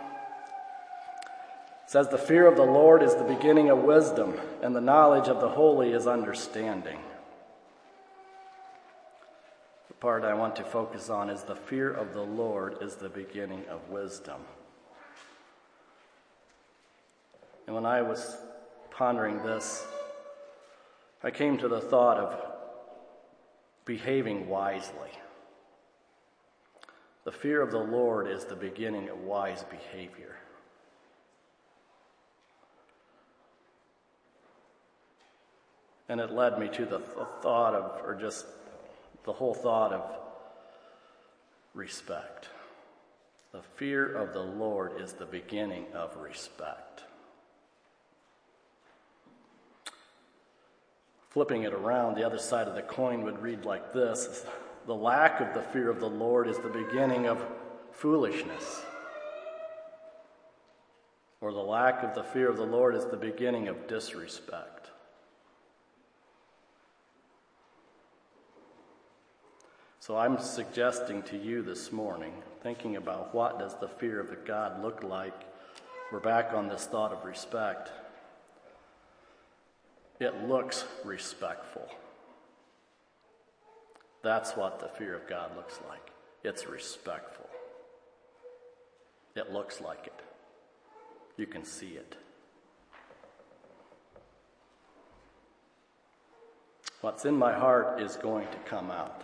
says, "The fear of the Lord is the beginning of wisdom, and the knowledge of the holy is understanding." The part I want to focus on is the fear of the Lord is the beginning of wisdom. And when I was pondering this, I came to the thought of behaving wisely. The fear of the Lord is the beginning of wise behavior. And it led me to the thought of, or just the whole thought of respect. The fear of the Lord is the beginning of respect. Flipping it around, the other side of the coin would read like this: the lack of the fear of the Lord is the beginning of foolishness. Or the lack of the fear of the Lord is the beginning of disrespect. So I'm suggesting to you this morning, thinking about what does the fear of God look like. We're back on this thought of respect. It looks respectful. That's what the fear of God looks like. It's respectful. It looks like it. You can see it. What's in my heart is going to come out.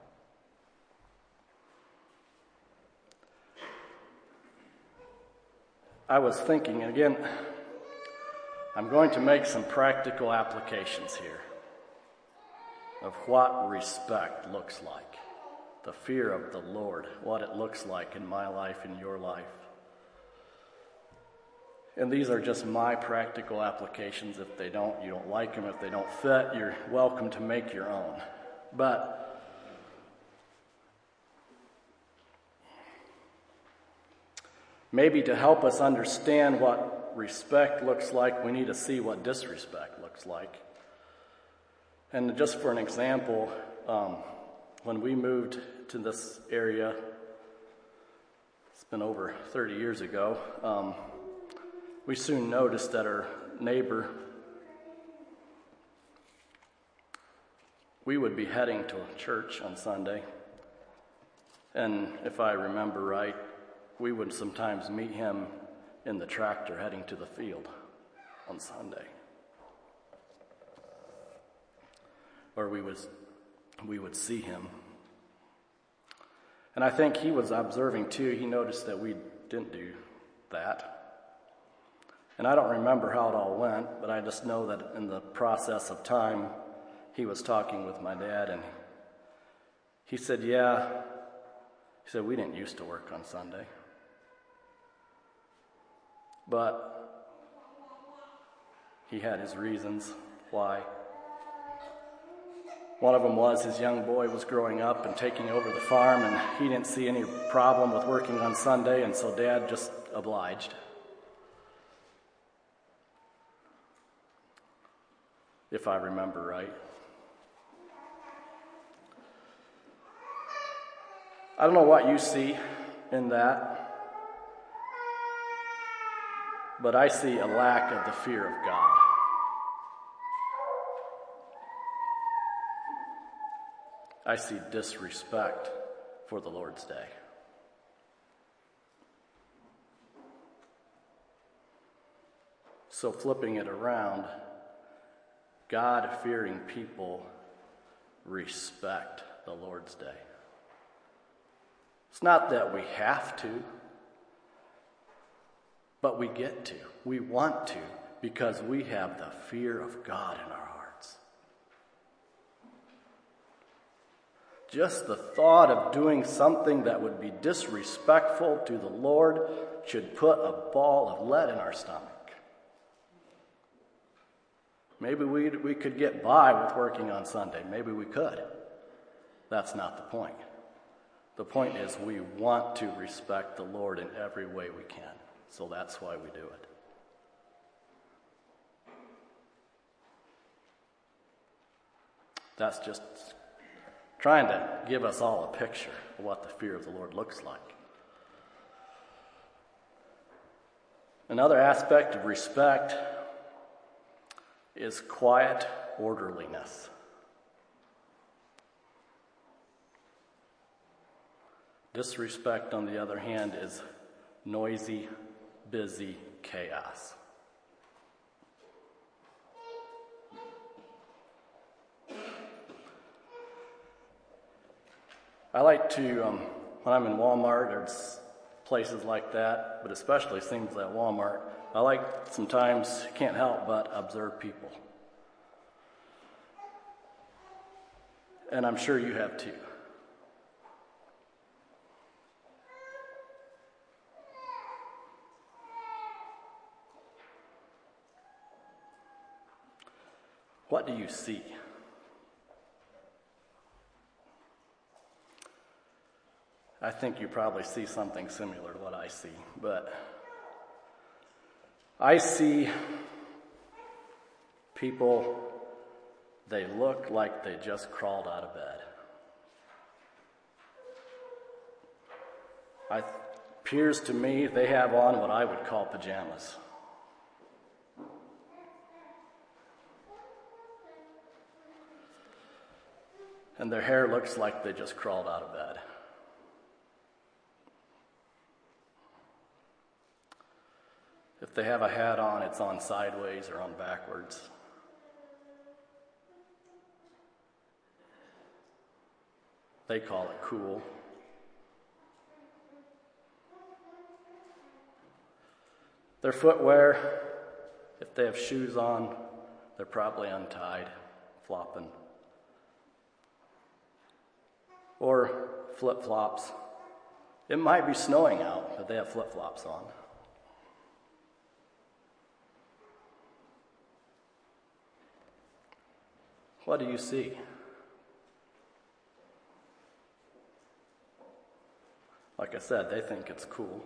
I was thinking, again, I'm going to make some practical applications here of what respect looks like. The fear of the Lord, what it looks like in my life, in your life. And these are just my practical applications. If you don't like them, if they don't fit, you're welcome to make your own. But maybe to help us understand what respect looks like, we need to see what disrespect looks like. And just for an example, when we moved to this area, it's been over 30 years ago, we soon noticed that our neighbor, we would be heading to church on Sunday, and if I remember right, we would sometimes meet him in the tractor heading to the field on Sunday. Or we would see him. And I think he was observing too. He noticed that we didn't do that. And I don't remember how it all went, but I just know that in the process of time, he was talking with my dad, and he said, yeah. He said, we didn't used to work on Sunday. But he had his reasons why. One of them was his young boy was growing up and taking over the farm, and he didn't see any problem with working on Sunday, and so Dad just obliged. If I remember right. I don't know what you see in that, but I see a lack of the fear of God. I see disrespect for the Lord's Day. So flipping it around, God-fearing people respect the Lord's Day. It's not that we have to, but we get to. We want to, because we have the fear of God in our hearts. Just the thought of doing something that would be disrespectful to the Lord should put a ball of lead in our stomach. Maybe we could get by with working on Sunday. Maybe we could. That's not the point. The point is we want to respect the Lord in every way we can. So that's why we do it. That's just trying to give us all a picture of what the fear of the Lord looks like. Another aspect of respect is quiet orderliness. Disrespect, on the other hand, is noisy, busy chaos. I like to, when I'm in Walmart, there's places like that, but especially things at Walmart, I like sometimes, can't help but observe people. And I'm sure you have too. What do you see? I think you probably see something similar to what I see, but I see people, they look like they just crawled out of bed. It appears to me they have on what I would call pajamas. And their hair looks like they just crawled out of bed. If they have a hat on, it's on sideways or on backwards. They call it cool. Their footwear, if they have shoes on, they're probably untied, flopping. Or flip-flops. It might be snowing out, but they have flip-flops on. What do you see? Like I said, they think it's cool.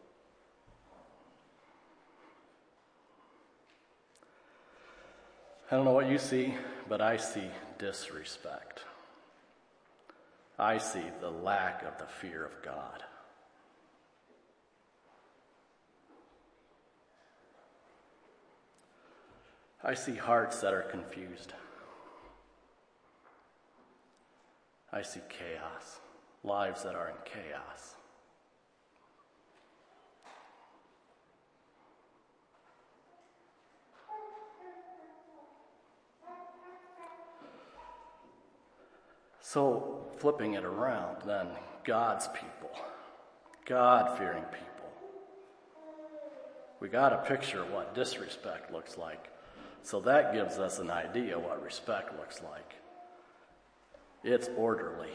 I don't know what you see, but I see disrespect. I see the lack of the fear of God. I see hearts that are confused. I see chaos, lives that are in chaos. So, flipping it around, then, God's people, God-fearing people. We got a picture of what disrespect looks like. So that gives us an idea what respect looks like. It's orderly.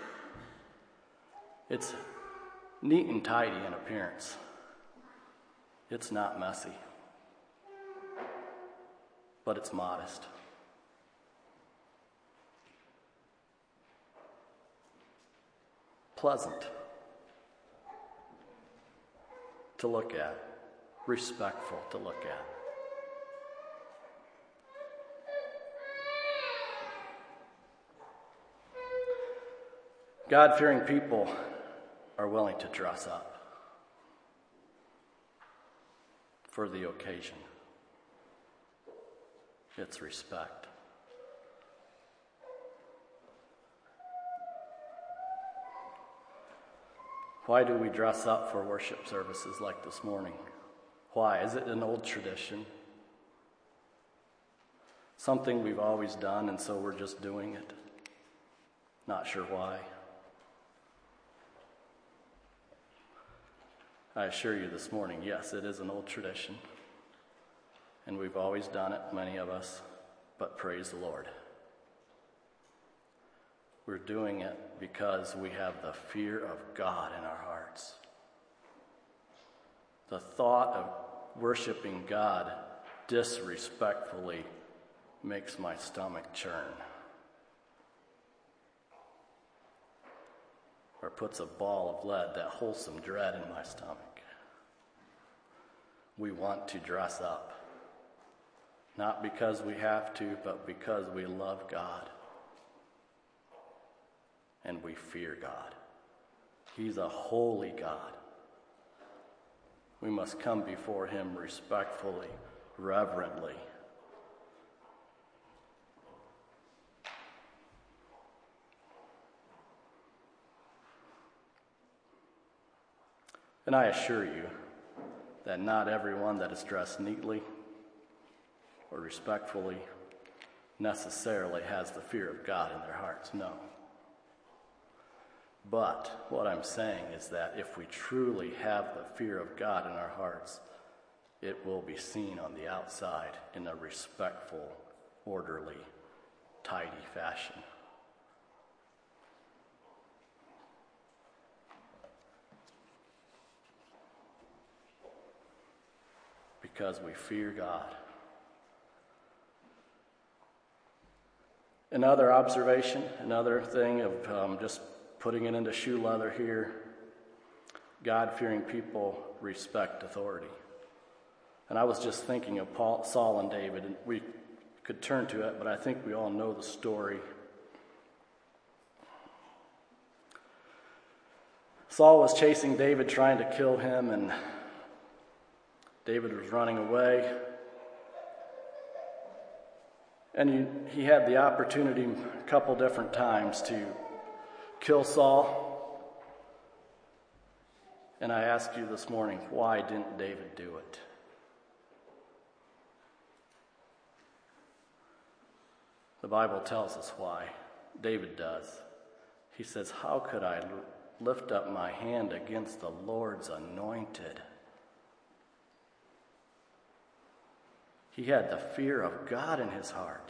It's neat and tidy in appearance. It's not messy. But it's modest. Pleasant to look at. Respectful to look at. God-fearing people are willing to dress up for the occasion. It's respect. Why do we dress up for worship services like this morning? Why? Is it an old tradition? Something we've always done, and so we're just doing it? Not sure why. I assure you this morning, yes, it is an old tradition. And we've always done it, many of us, but praise the Lord. We're doing it because we have the fear of God in our hearts. The thought of worshiping God disrespectfully makes my stomach churn. Or puts a ball of lead, that wholesome dread, in my stomach. We want to dress up. Not because we have to, but because we love God. And we fear God. He's a holy God. We must come before him respectfully, reverently. And I assure you that not everyone that is dressed neatly or respectfully necessarily has the fear of God in their hearts. No. But what I'm saying is that if we truly have the fear of God in our hearts, it will be seen on the outside in a respectful, orderly, tidy fashion. Because we fear God. Another observation, another thing of just putting it into shoe leather here, God-fearing people respect authority. And I was just thinking of Saul and David, and we could turn to it, but I think we all know the story. Saul was chasing David, trying to kill him, and David was running away. And he had the opportunity a couple different times to kill Saul. And I ask you this morning, why didn't David do it? The Bible tells us why. David does. He says, how could I lift up my hand against the Lord's anointed? He had the fear of God in his heart.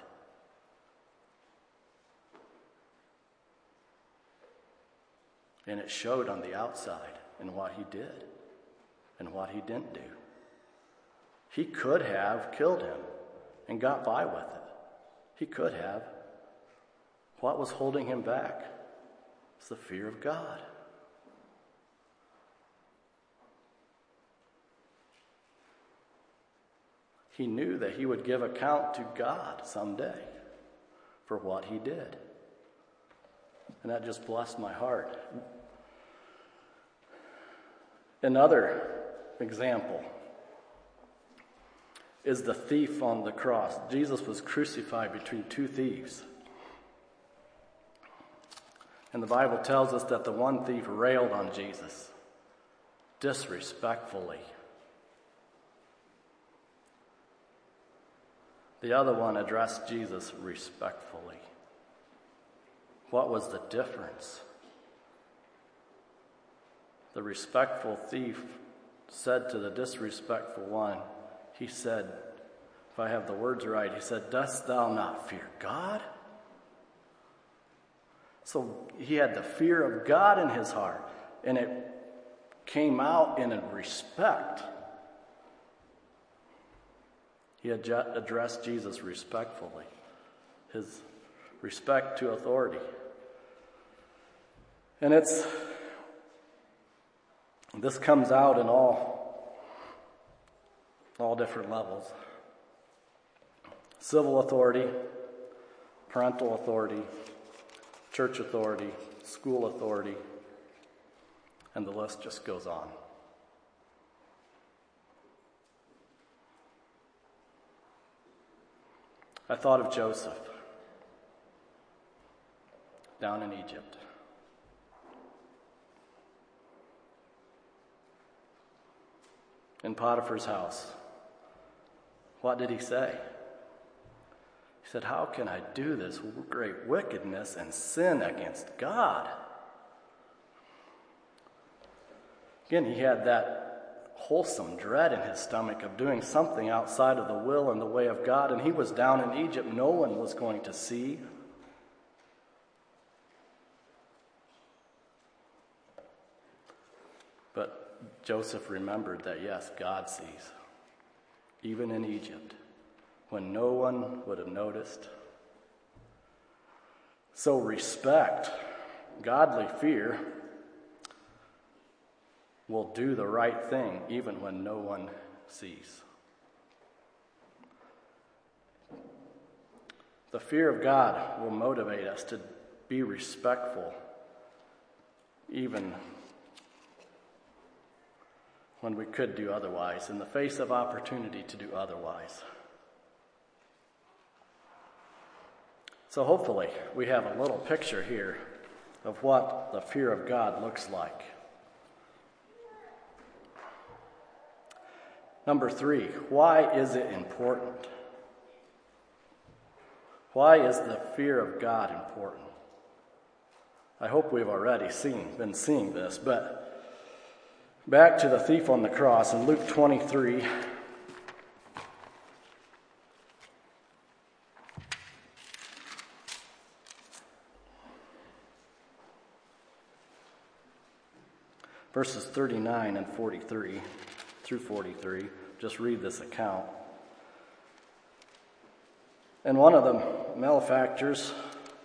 And it showed on the outside in what he did and what he didn't do. He could have killed him and got by with it. He could have. What was holding him back? It's the fear of God. He knew that he would give account to God someday for what he did. And that just blessed my heart. Another example is the thief on the cross. Jesus was crucified between two thieves. And the Bible tells us that the one thief railed on Jesus disrespectfully. The other one addressed Jesus respectfully. What was the difference? The respectful thief said to the disrespectful one, he said, if I have the words right, he said, "Dost thou not fear God?" So he had the fear of God in his heart, and it came out in a respect. He had addressed Jesus respectfully, his respect to authority. And this comes out in all different levels. Civil authority, parental authority, church authority, school authority, and the list just goes on. I thought of Joseph down in Egypt. In Potiphar's house. What did he say? He said, "How can I do this great wickedness and sin against God?" Again, he had that wholesome dread in his stomach of doing something outside of the will and the way of God, and he was down in Egypt. No one was going to see. But Joseph remembered that, yes, God sees, even in Egypt, when no one would have noticed. So respect, godly fear, will do the right thing even when no one sees. The fear of God will motivate us to be respectful even when we could do otherwise, in the face of opportunity to do otherwise. So hopefully we have a little picture here of what the fear of God looks like. Number 3, why is it important? Why is the fear of God important? I hope we've already been seeing this, but back to the thief on the cross in Luke 23. Verses 39 and 43 through 43. Just read this account. And one of the malefactors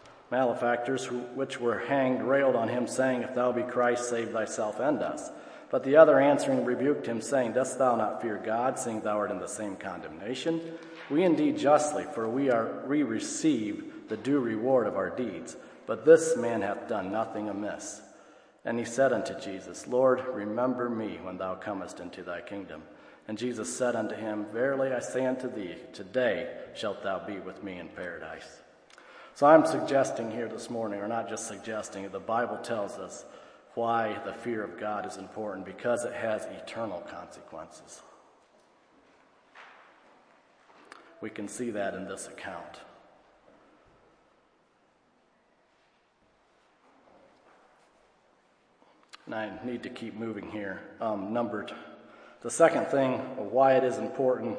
which were hanged railed on him, saying, "If thou be Christ, save thyself and us." But the other answering rebuked him, saying, "Dost thou not fear God, seeing thou art in the same condemnation? We indeed justly, for we receive the due reward of our deeds. But this man hath done nothing amiss." And he said unto Jesus, "Lord, remember me when thou comest into thy kingdom." And Jesus said unto him, "Verily I say unto thee, today shalt thou be with me in paradise." So I'm suggesting here this morning, or not just suggesting, the Bible tells us why the fear of God is important, because it has eternal consequences. We can see that in this account. And I need to keep moving here. The second thing of why it is important,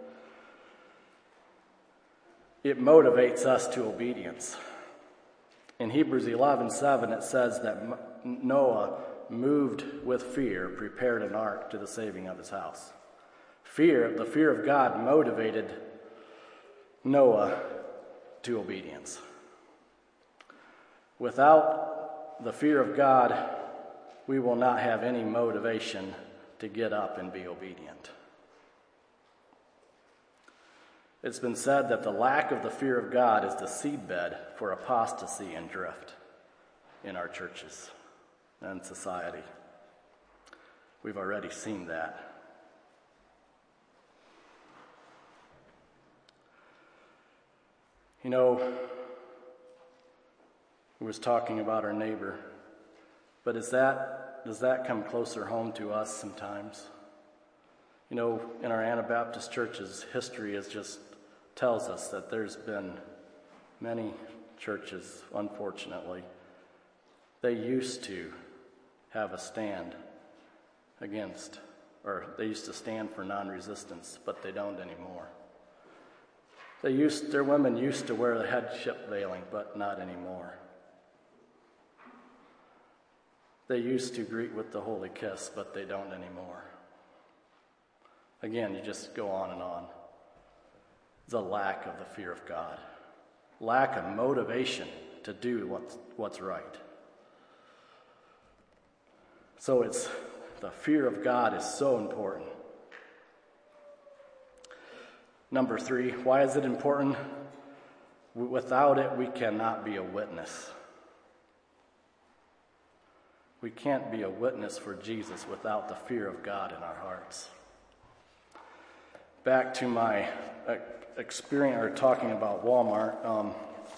it motivates us to obedience. In Hebrews 11:7, it says that Noah, moved with fear, prepared an ark to the saving of his house. The fear of God motivated Noah to obedience. Without the fear of God, we will not have any motivation to get up and be obedient. It's been said that the lack of the fear of God is the seedbed for apostasy and drift in our churches and society. We've already seen that. You know, we was talking about our neighbor, but does that come closer home to us sometimes? You know, in our Anabaptist churches, history tells us that there's been many churches, unfortunately, they used to have a stand against, or they used to stand for non-resistance, but they don't anymore. Their women used to wear the headship veiling, but not anymore. They used to greet with the holy kiss, but they don't anymore. Again, you just go on and on. The lack of the fear of God. Lack of motivation to do what's right. So the fear of God is so important. Number 3, why is it important? Without it, we cannot be a witness. We can't be a witness for Jesus without the fear of God in our hearts. Back to my experience, or talking about Walmart.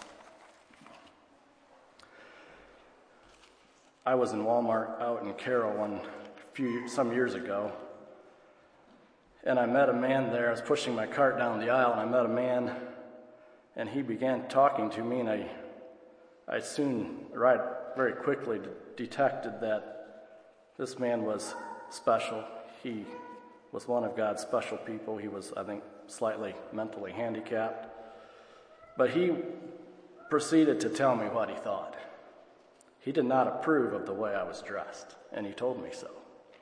I was in Walmart out in Carroll some years ago, and I met a man there. I was pushing my cart down the aisle, and I met a man, and he began talking to me, and I soon, very quickly, detected that this man was special. He was one of God's special people. He was, I think, slightly mentally handicapped. But he proceeded to tell me what he thought. He did not approve of the way I was dressed, and he told me so.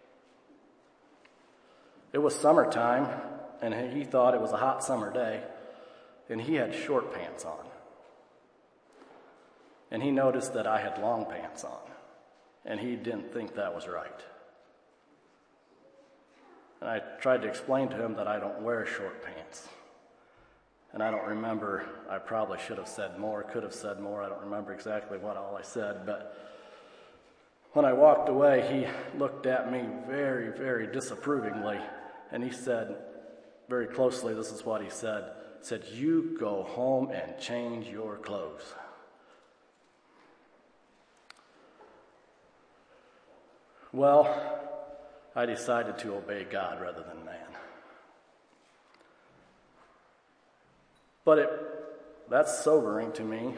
It was summertime, and he thought it was a hot summer day, and he had short pants on. And he noticed that I had long pants on, and he didn't think that was right. And I tried to explain to him that I don't wear short pants. And I don't remember, I probably should have said more, could have said more. I don't remember exactly what all I said, but when I walked away, he looked at me very, very disapprovingly, and he said, very closely, this is what he said, "You go home and change your clothes." Well, I decided to obey God rather than man. But that's sobering to me.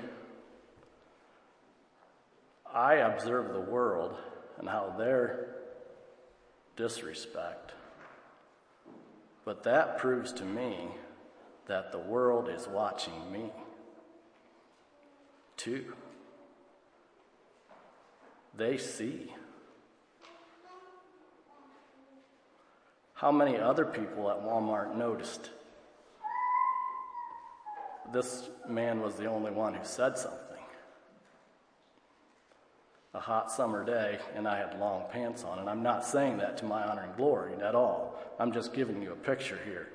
I observe the world and how they're disrespect. But that proves to me that the world is watching me too. They see. How many other people at Walmart noticed? This man was the only one who said something. A hot summer day, and I had long pants on. And I'm not saying that to my honor and glory at all. I'm just giving you a picture here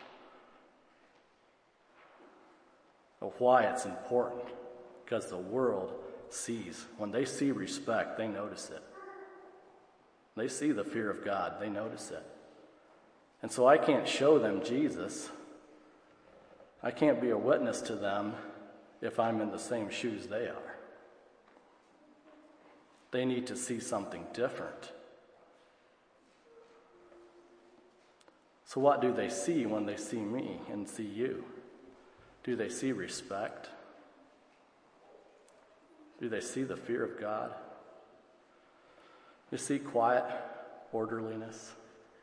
of why it's important. Because the world sees. When they see respect, they notice it. They see the fear of God, they notice it. And so I can't show them Jesus. I can't be a witness to them if I'm in the same shoes they are. They need to see something different. So what do they see when they see me and see you? Do they see respect? Do they see the fear of God? Do they see quiet orderliness?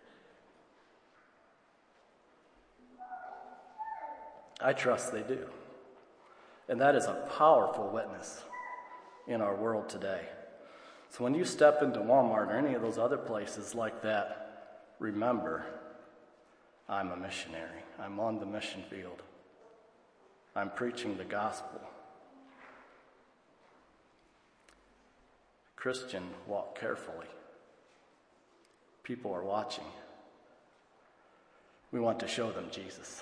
I trust they do. And that is a powerful witness in our world today. So when you step into Walmart or any of those other places like that, remember, I'm a missionary. I'm on the mission field. I'm preaching the gospel. Christian, walk carefully. People are watching. We want to show them Jesus.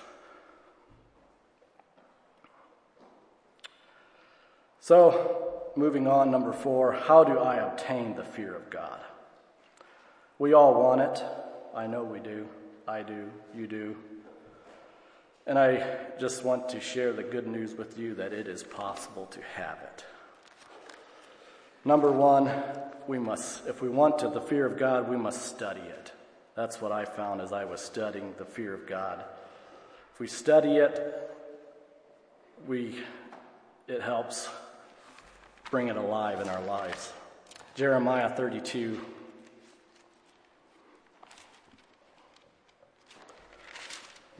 So, moving on, number 4, how do I obtain the fear of God? We all want it. I know we do. I do. You do. And I just want to share the good news with you that it is possible to have it. Number 1, if we want the fear of God, we must study it. That's what I found as I was studying the fear of God. If we study it, it helps bring it alive in our lives. Jeremiah 32,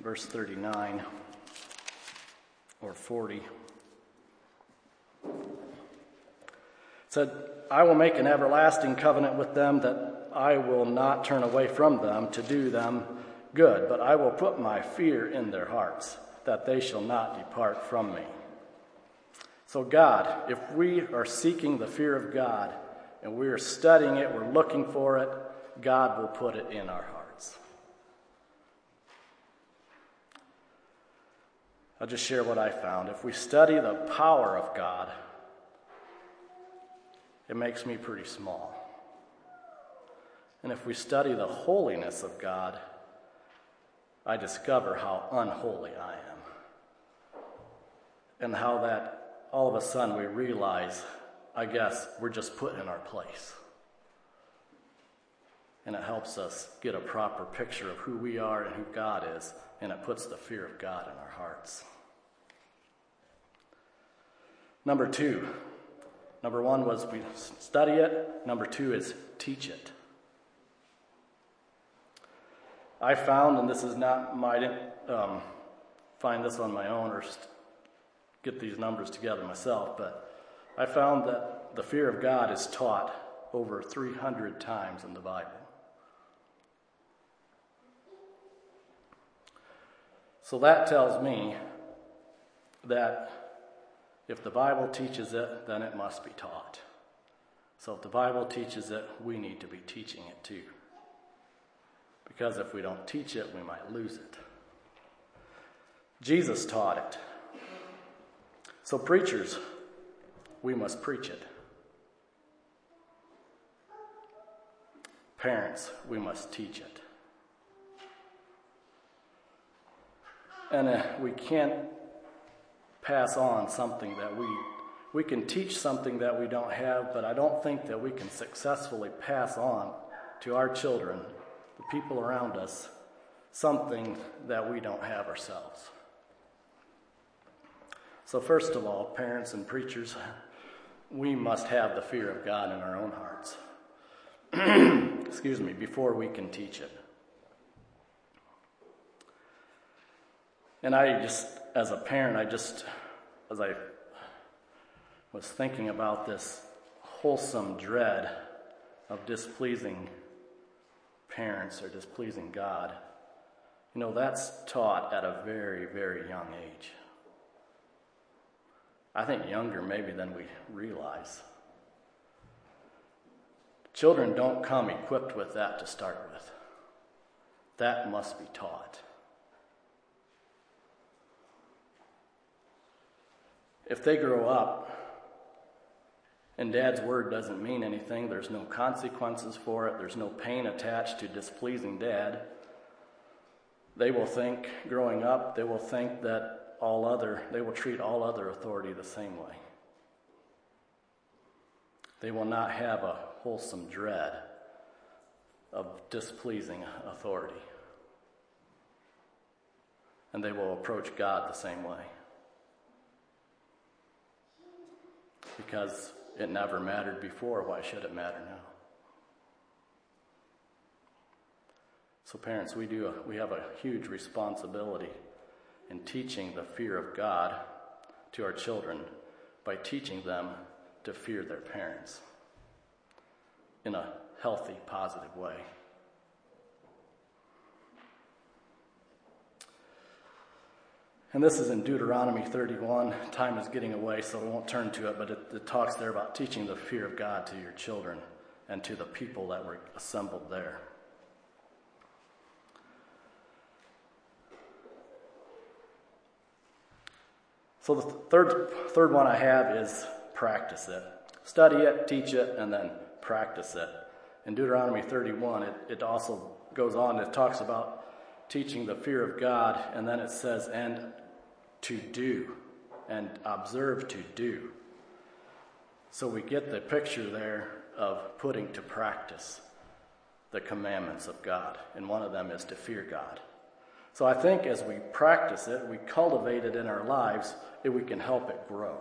verse 39 or 40. It said, I will make an everlasting covenant with them, that I will not turn away from them to do them good, but I will put my fear in their hearts, that they shall not depart from me. So God, if we are seeking the fear of God, and we are studying it, we're looking for it, God will put it in our hearts. I'll just share what I found. If we study the power of God, it makes me pretty small. And if we study the holiness of God, I discover how unholy I am. And how that all of a sudden we realize, I guess, we're just put in our place. And it helps us get a proper picture of who we are and who God is, and it puts the fear of God in our hearts. Number 2. Number 1 was we study it. Number 2 is teach it. I found, and this is not I didn't find this on my own or get these numbers together myself, but I found that the fear of God is taught over 300 times in the Bible. So that tells me that if the Bible teaches it, then it must be taught. So if the Bible teaches it, we need to be teaching it too. Because if we don't teach it, we might lose it. Jesus taught it. So preachers, we must preach it. Parents, we must teach it. And we can't pass on something that we can teach something that we don't have, but I don't think that we can successfully pass on to our children, the people around us, something that we don't have ourselves. So first of all, parents and preachers, we must have the fear of God in our own hearts. Before we can teach it. And as a parent, as I was thinking about this wholesome dread of displeasing parents or displeasing God, that's taught at a very, very young age. I think younger maybe than we realize. Children don't come equipped with that to start with. That must be taught. If they grow up and Dad's word doesn't mean anything, there's no consequences for it, there's no pain attached to displeasing Dad, they will think, growing up, they will think that they will treat all other authority the same way. They will not have a wholesome dread of displeasing authority. And they will approach God the same way. Because it never mattered before, why should it matter now? So parents, we have a huge responsibility in teaching the fear of God to our children by teaching them to fear their parents in a healthy, positive way. And this is in Deuteronomy 31. Time is getting away, so we won't turn to it, but it talks there about teaching the fear of God to your children and to the people that were assembled there. So the third one I have is practice it. Study it, teach it, and then practice it. In Deuteronomy 31, it also goes on, it talks about teaching the fear of God, and then it says, and to do, and observe to do. So we get the picture there of putting to practice the commandments of God, and one of them is to fear God. So I think as we practice it, we cultivate it in our lives, and we can help it grow.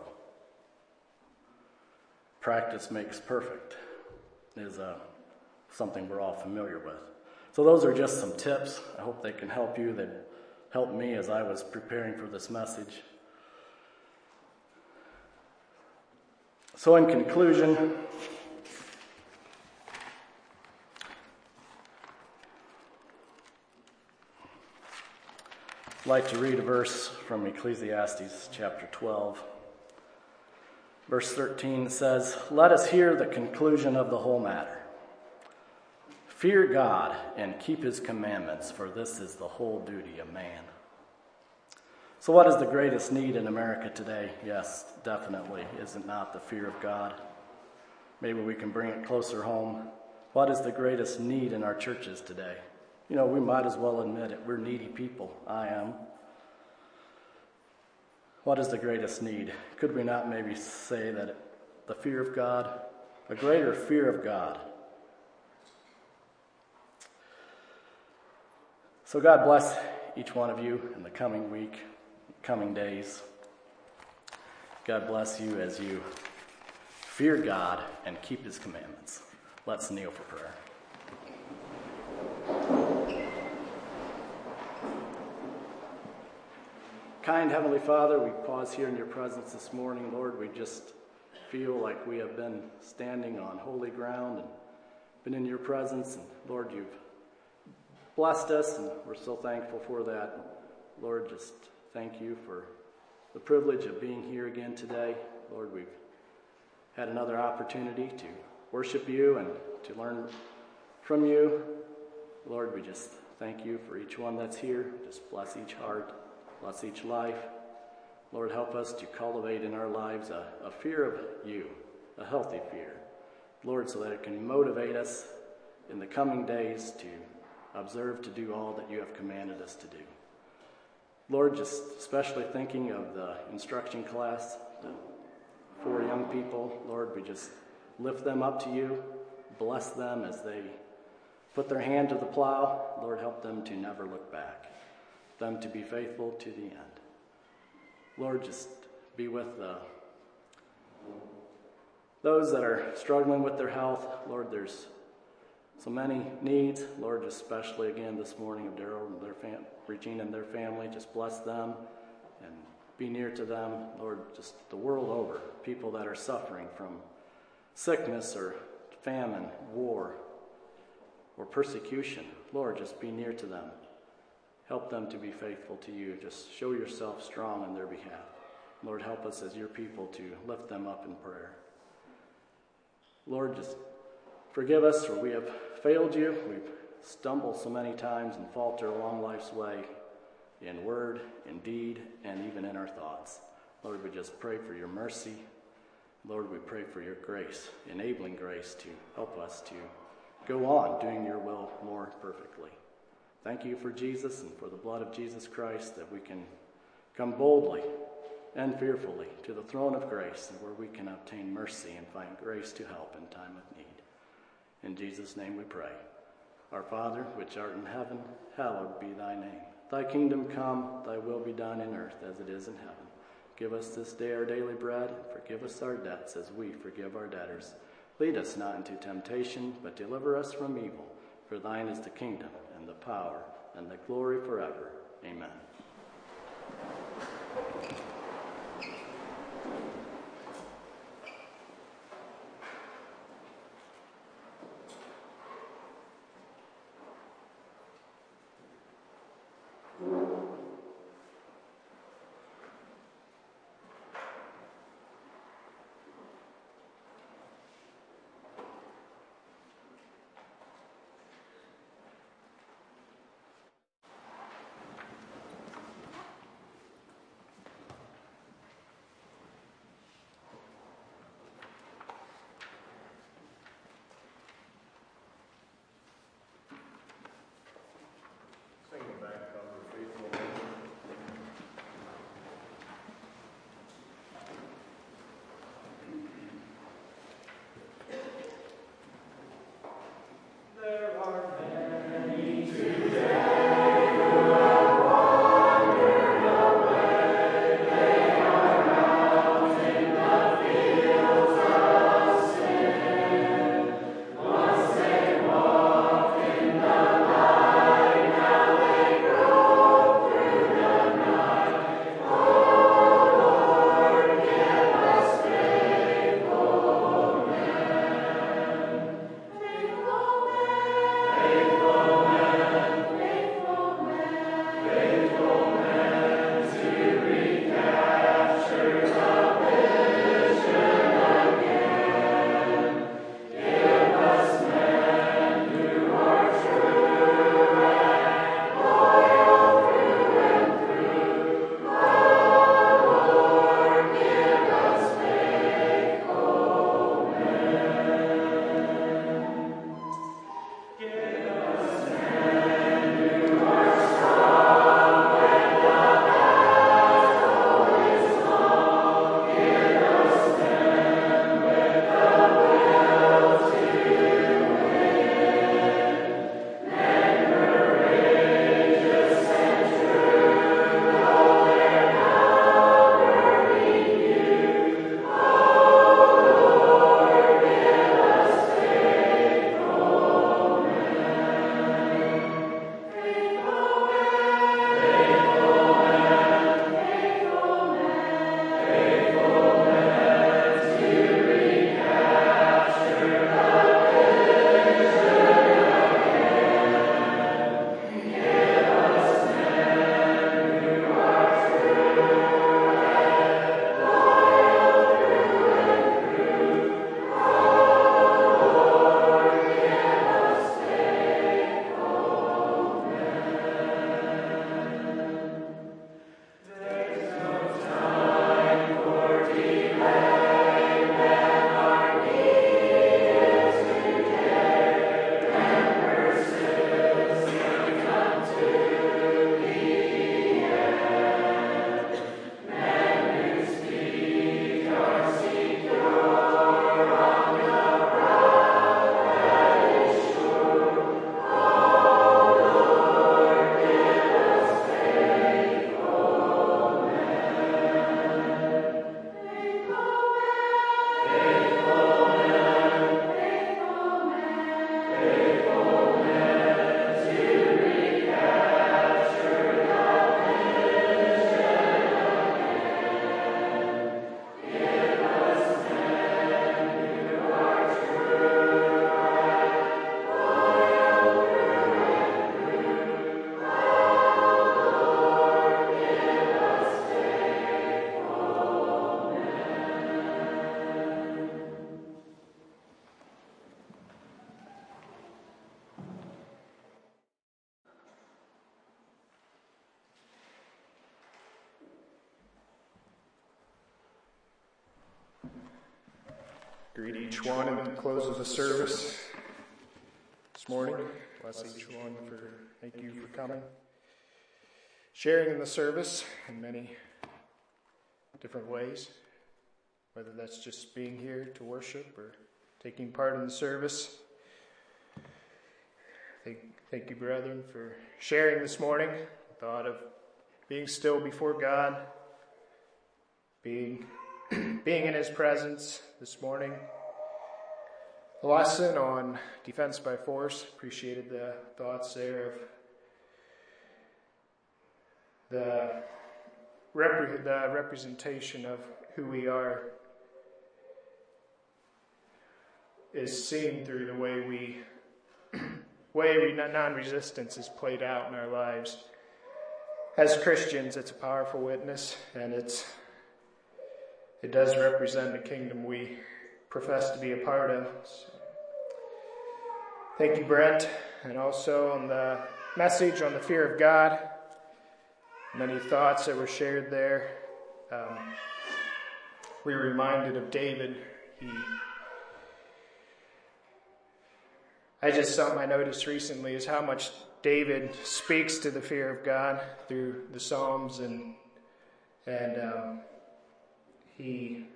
Practice makes perfect is something we're all familiar with. So those are just some tips. I hope they can help you. They helped me as I was preparing for this message. So in conclusion, I'd like to read a verse from Ecclesiastes chapter 12. Verse 13 says, "Let us hear the conclusion of the whole matter. Fear God and keep his commandments, for this is the whole duty of man." So what is the greatest need in America today? Yes, definitely. Is it not the fear of God? Maybe we can bring it closer home. What is the greatest need in our churches today? You know, we might as well admit it. We're needy people. I am. What is the greatest need? Could we not maybe say that the fear of God, a greater fear of God? So God bless each one of you in the coming week, coming days. God bless you as you fear God and keep his commandments. Let's kneel for prayer. Kind Heavenly Father, we pause here in your presence this morning. Lord, we just feel like we have been standing on holy ground and been in your presence. And Lord, you've blessed us, and we're so thankful for that. Lord, just thank you for the privilege of being here again today. Lord, we've had another opportunity to worship you and to learn from you. Lord, we just thank you for each one that's here. Just bless each heart. Bless each life. Lord, help us to cultivate in our lives a fear of you, a healthy fear. Lord, so that it can motivate us in the coming days to observe to do all that you have commanded us to do. Lord, just especially thinking of the instruction class, the 4 young people, Lord, we just lift them up to you. Bless them as they put their hand to the plow. Lord, help them to never look back. Them to be faithful to the end. Lord, just be with those that are struggling with their health. Lord, there's so many needs. Lord, especially again this morning of Daryl and Regina and their family. Just bless them and be near to them. Lord, just the world over, people that are suffering from sickness or famine, war, or persecution. Lord, just be near to them. Help them to be faithful to you. Just show yourself strong on their behalf. Lord, help us as your people to lift them up in prayer. Lord, just forgive us, for we have failed you. We've stumbled so many times and falter along life's way in word, in deed, and even in our thoughts. Lord, we just pray for your mercy. Lord, we pray for your grace, enabling grace to help us to go on doing your will more perfectly. Thank you for Jesus and for the blood of Jesus Christ, that we can come boldly and fearfully to the throne of grace, and where we can obtain mercy and find grace to help in time of need. In Jesus' name we pray. Our Father, which art in heaven, hallowed be thy name. Thy kingdom come, thy will be done in earth as it is in heaven. Give us this day our daily bread, and forgive us our debts as we forgive our debtors. Lead us not into temptation, but deliver us from evil. For thine is the kingdom, and the power, and the glory forever. Amen. Greet each one at the close of the service this morning. Bless each one thank you for coming. Sharing in the service in many different ways, whether that's just being here to worship or taking part in the service. Thank you, brethren, for sharing this morning. The thought of being still before God, being in His presence this morning. A lesson on defense by force. Appreciated the thoughts there of the representation of who we are is seen through the way non-resistance is played out in our lives. As Christians, it's a powerful witness, and it does represent the kingdom we profess to be a part of. So, thank you, Brent, and also on the message on the fear of God. Many thoughts that were shared there. We were reminded of David. Something I noticed recently is how much David speaks to the fear of God through the Psalms, and he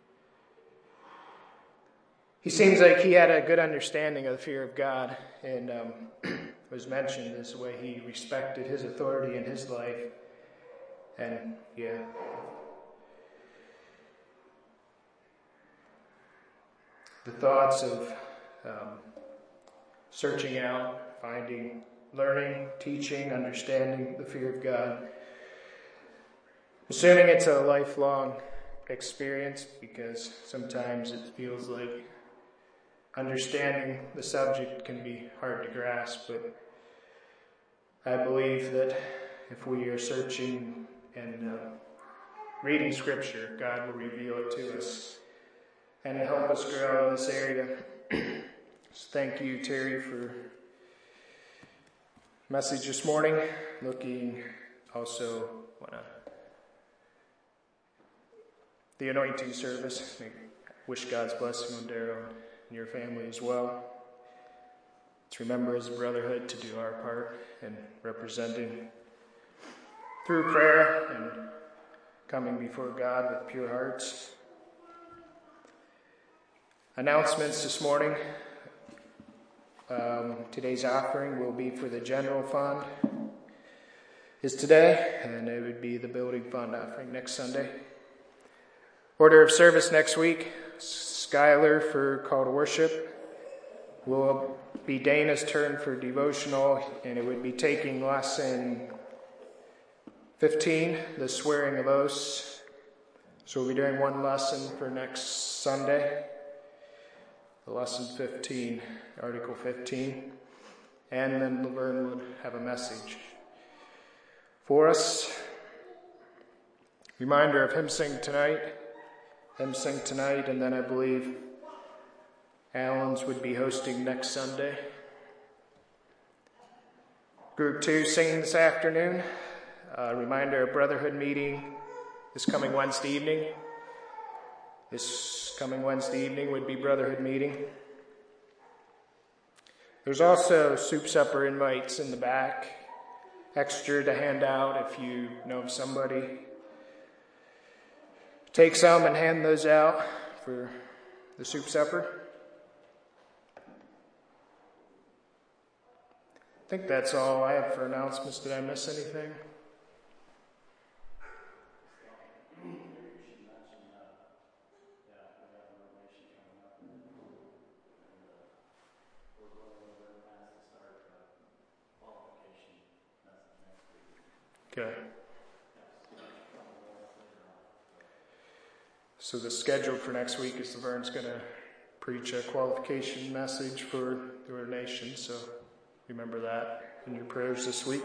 seems like he had a good understanding of the fear of God, and was mentioned as the way he respected His authority in his life, and the thoughts of searching out, finding, learning, teaching, understanding the fear of God. Assuming it's a lifelong experience, because sometimes it feels like understanding the subject can be hard to grasp, but I believe that if we are searching and reading Scripture, God will reveal it to us and help us grow in this area. So thank you, Terry, for message this morning. Looking also the anointing service. Wish God's blessing on Darrow and your family as well. Let's remember as a brotherhood to do our part in representing through prayer and coming before God with pure hearts. Announcements this morning. Today's offering will be for the general fund is today, and it would be the building fund offering next Sunday. Order of service next week, Skylar for call to worship. Will be Dana's turn for devotional, and it would be taking lesson 15, the swearing of oaths. So we'll be doing one lesson for next Sunday. The lesson 15, Article 15. And then Laverne would have a message for us. Reminder of hymn sing tonight, and then I believe Allen's would be hosting next Sunday. Group 2 singing this afternoon. Reminder of Brotherhood meeting this coming Wednesday evening. This coming Wednesday evening would be Brotherhood meeting. There's also soup supper invites in the back, extra to hand out if you know of somebody. Take some and hand those out for the soup supper. I think that's all I have for announcements. Did I miss anything? Okay. So the schedule for next week is Laverne's going to preach a qualification message for the ordination, so remember that in your prayers this week.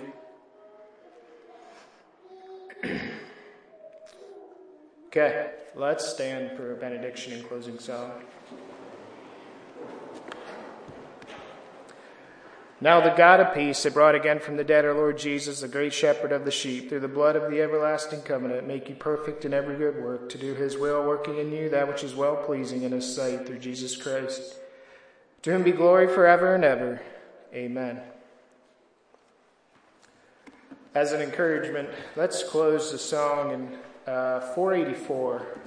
Okay, let's stand for a benediction and closing song. Now the God of peace, that brought again from the dead our Lord Jesus, the great shepherd of the sheep, through the blood of the everlasting covenant, make you perfect in every good work, to do his will, working in you that which is well-pleasing in his sight, through Jesus Christ. To whom be glory forever and ever. Amen. As an encouragement, let's close the song in 484.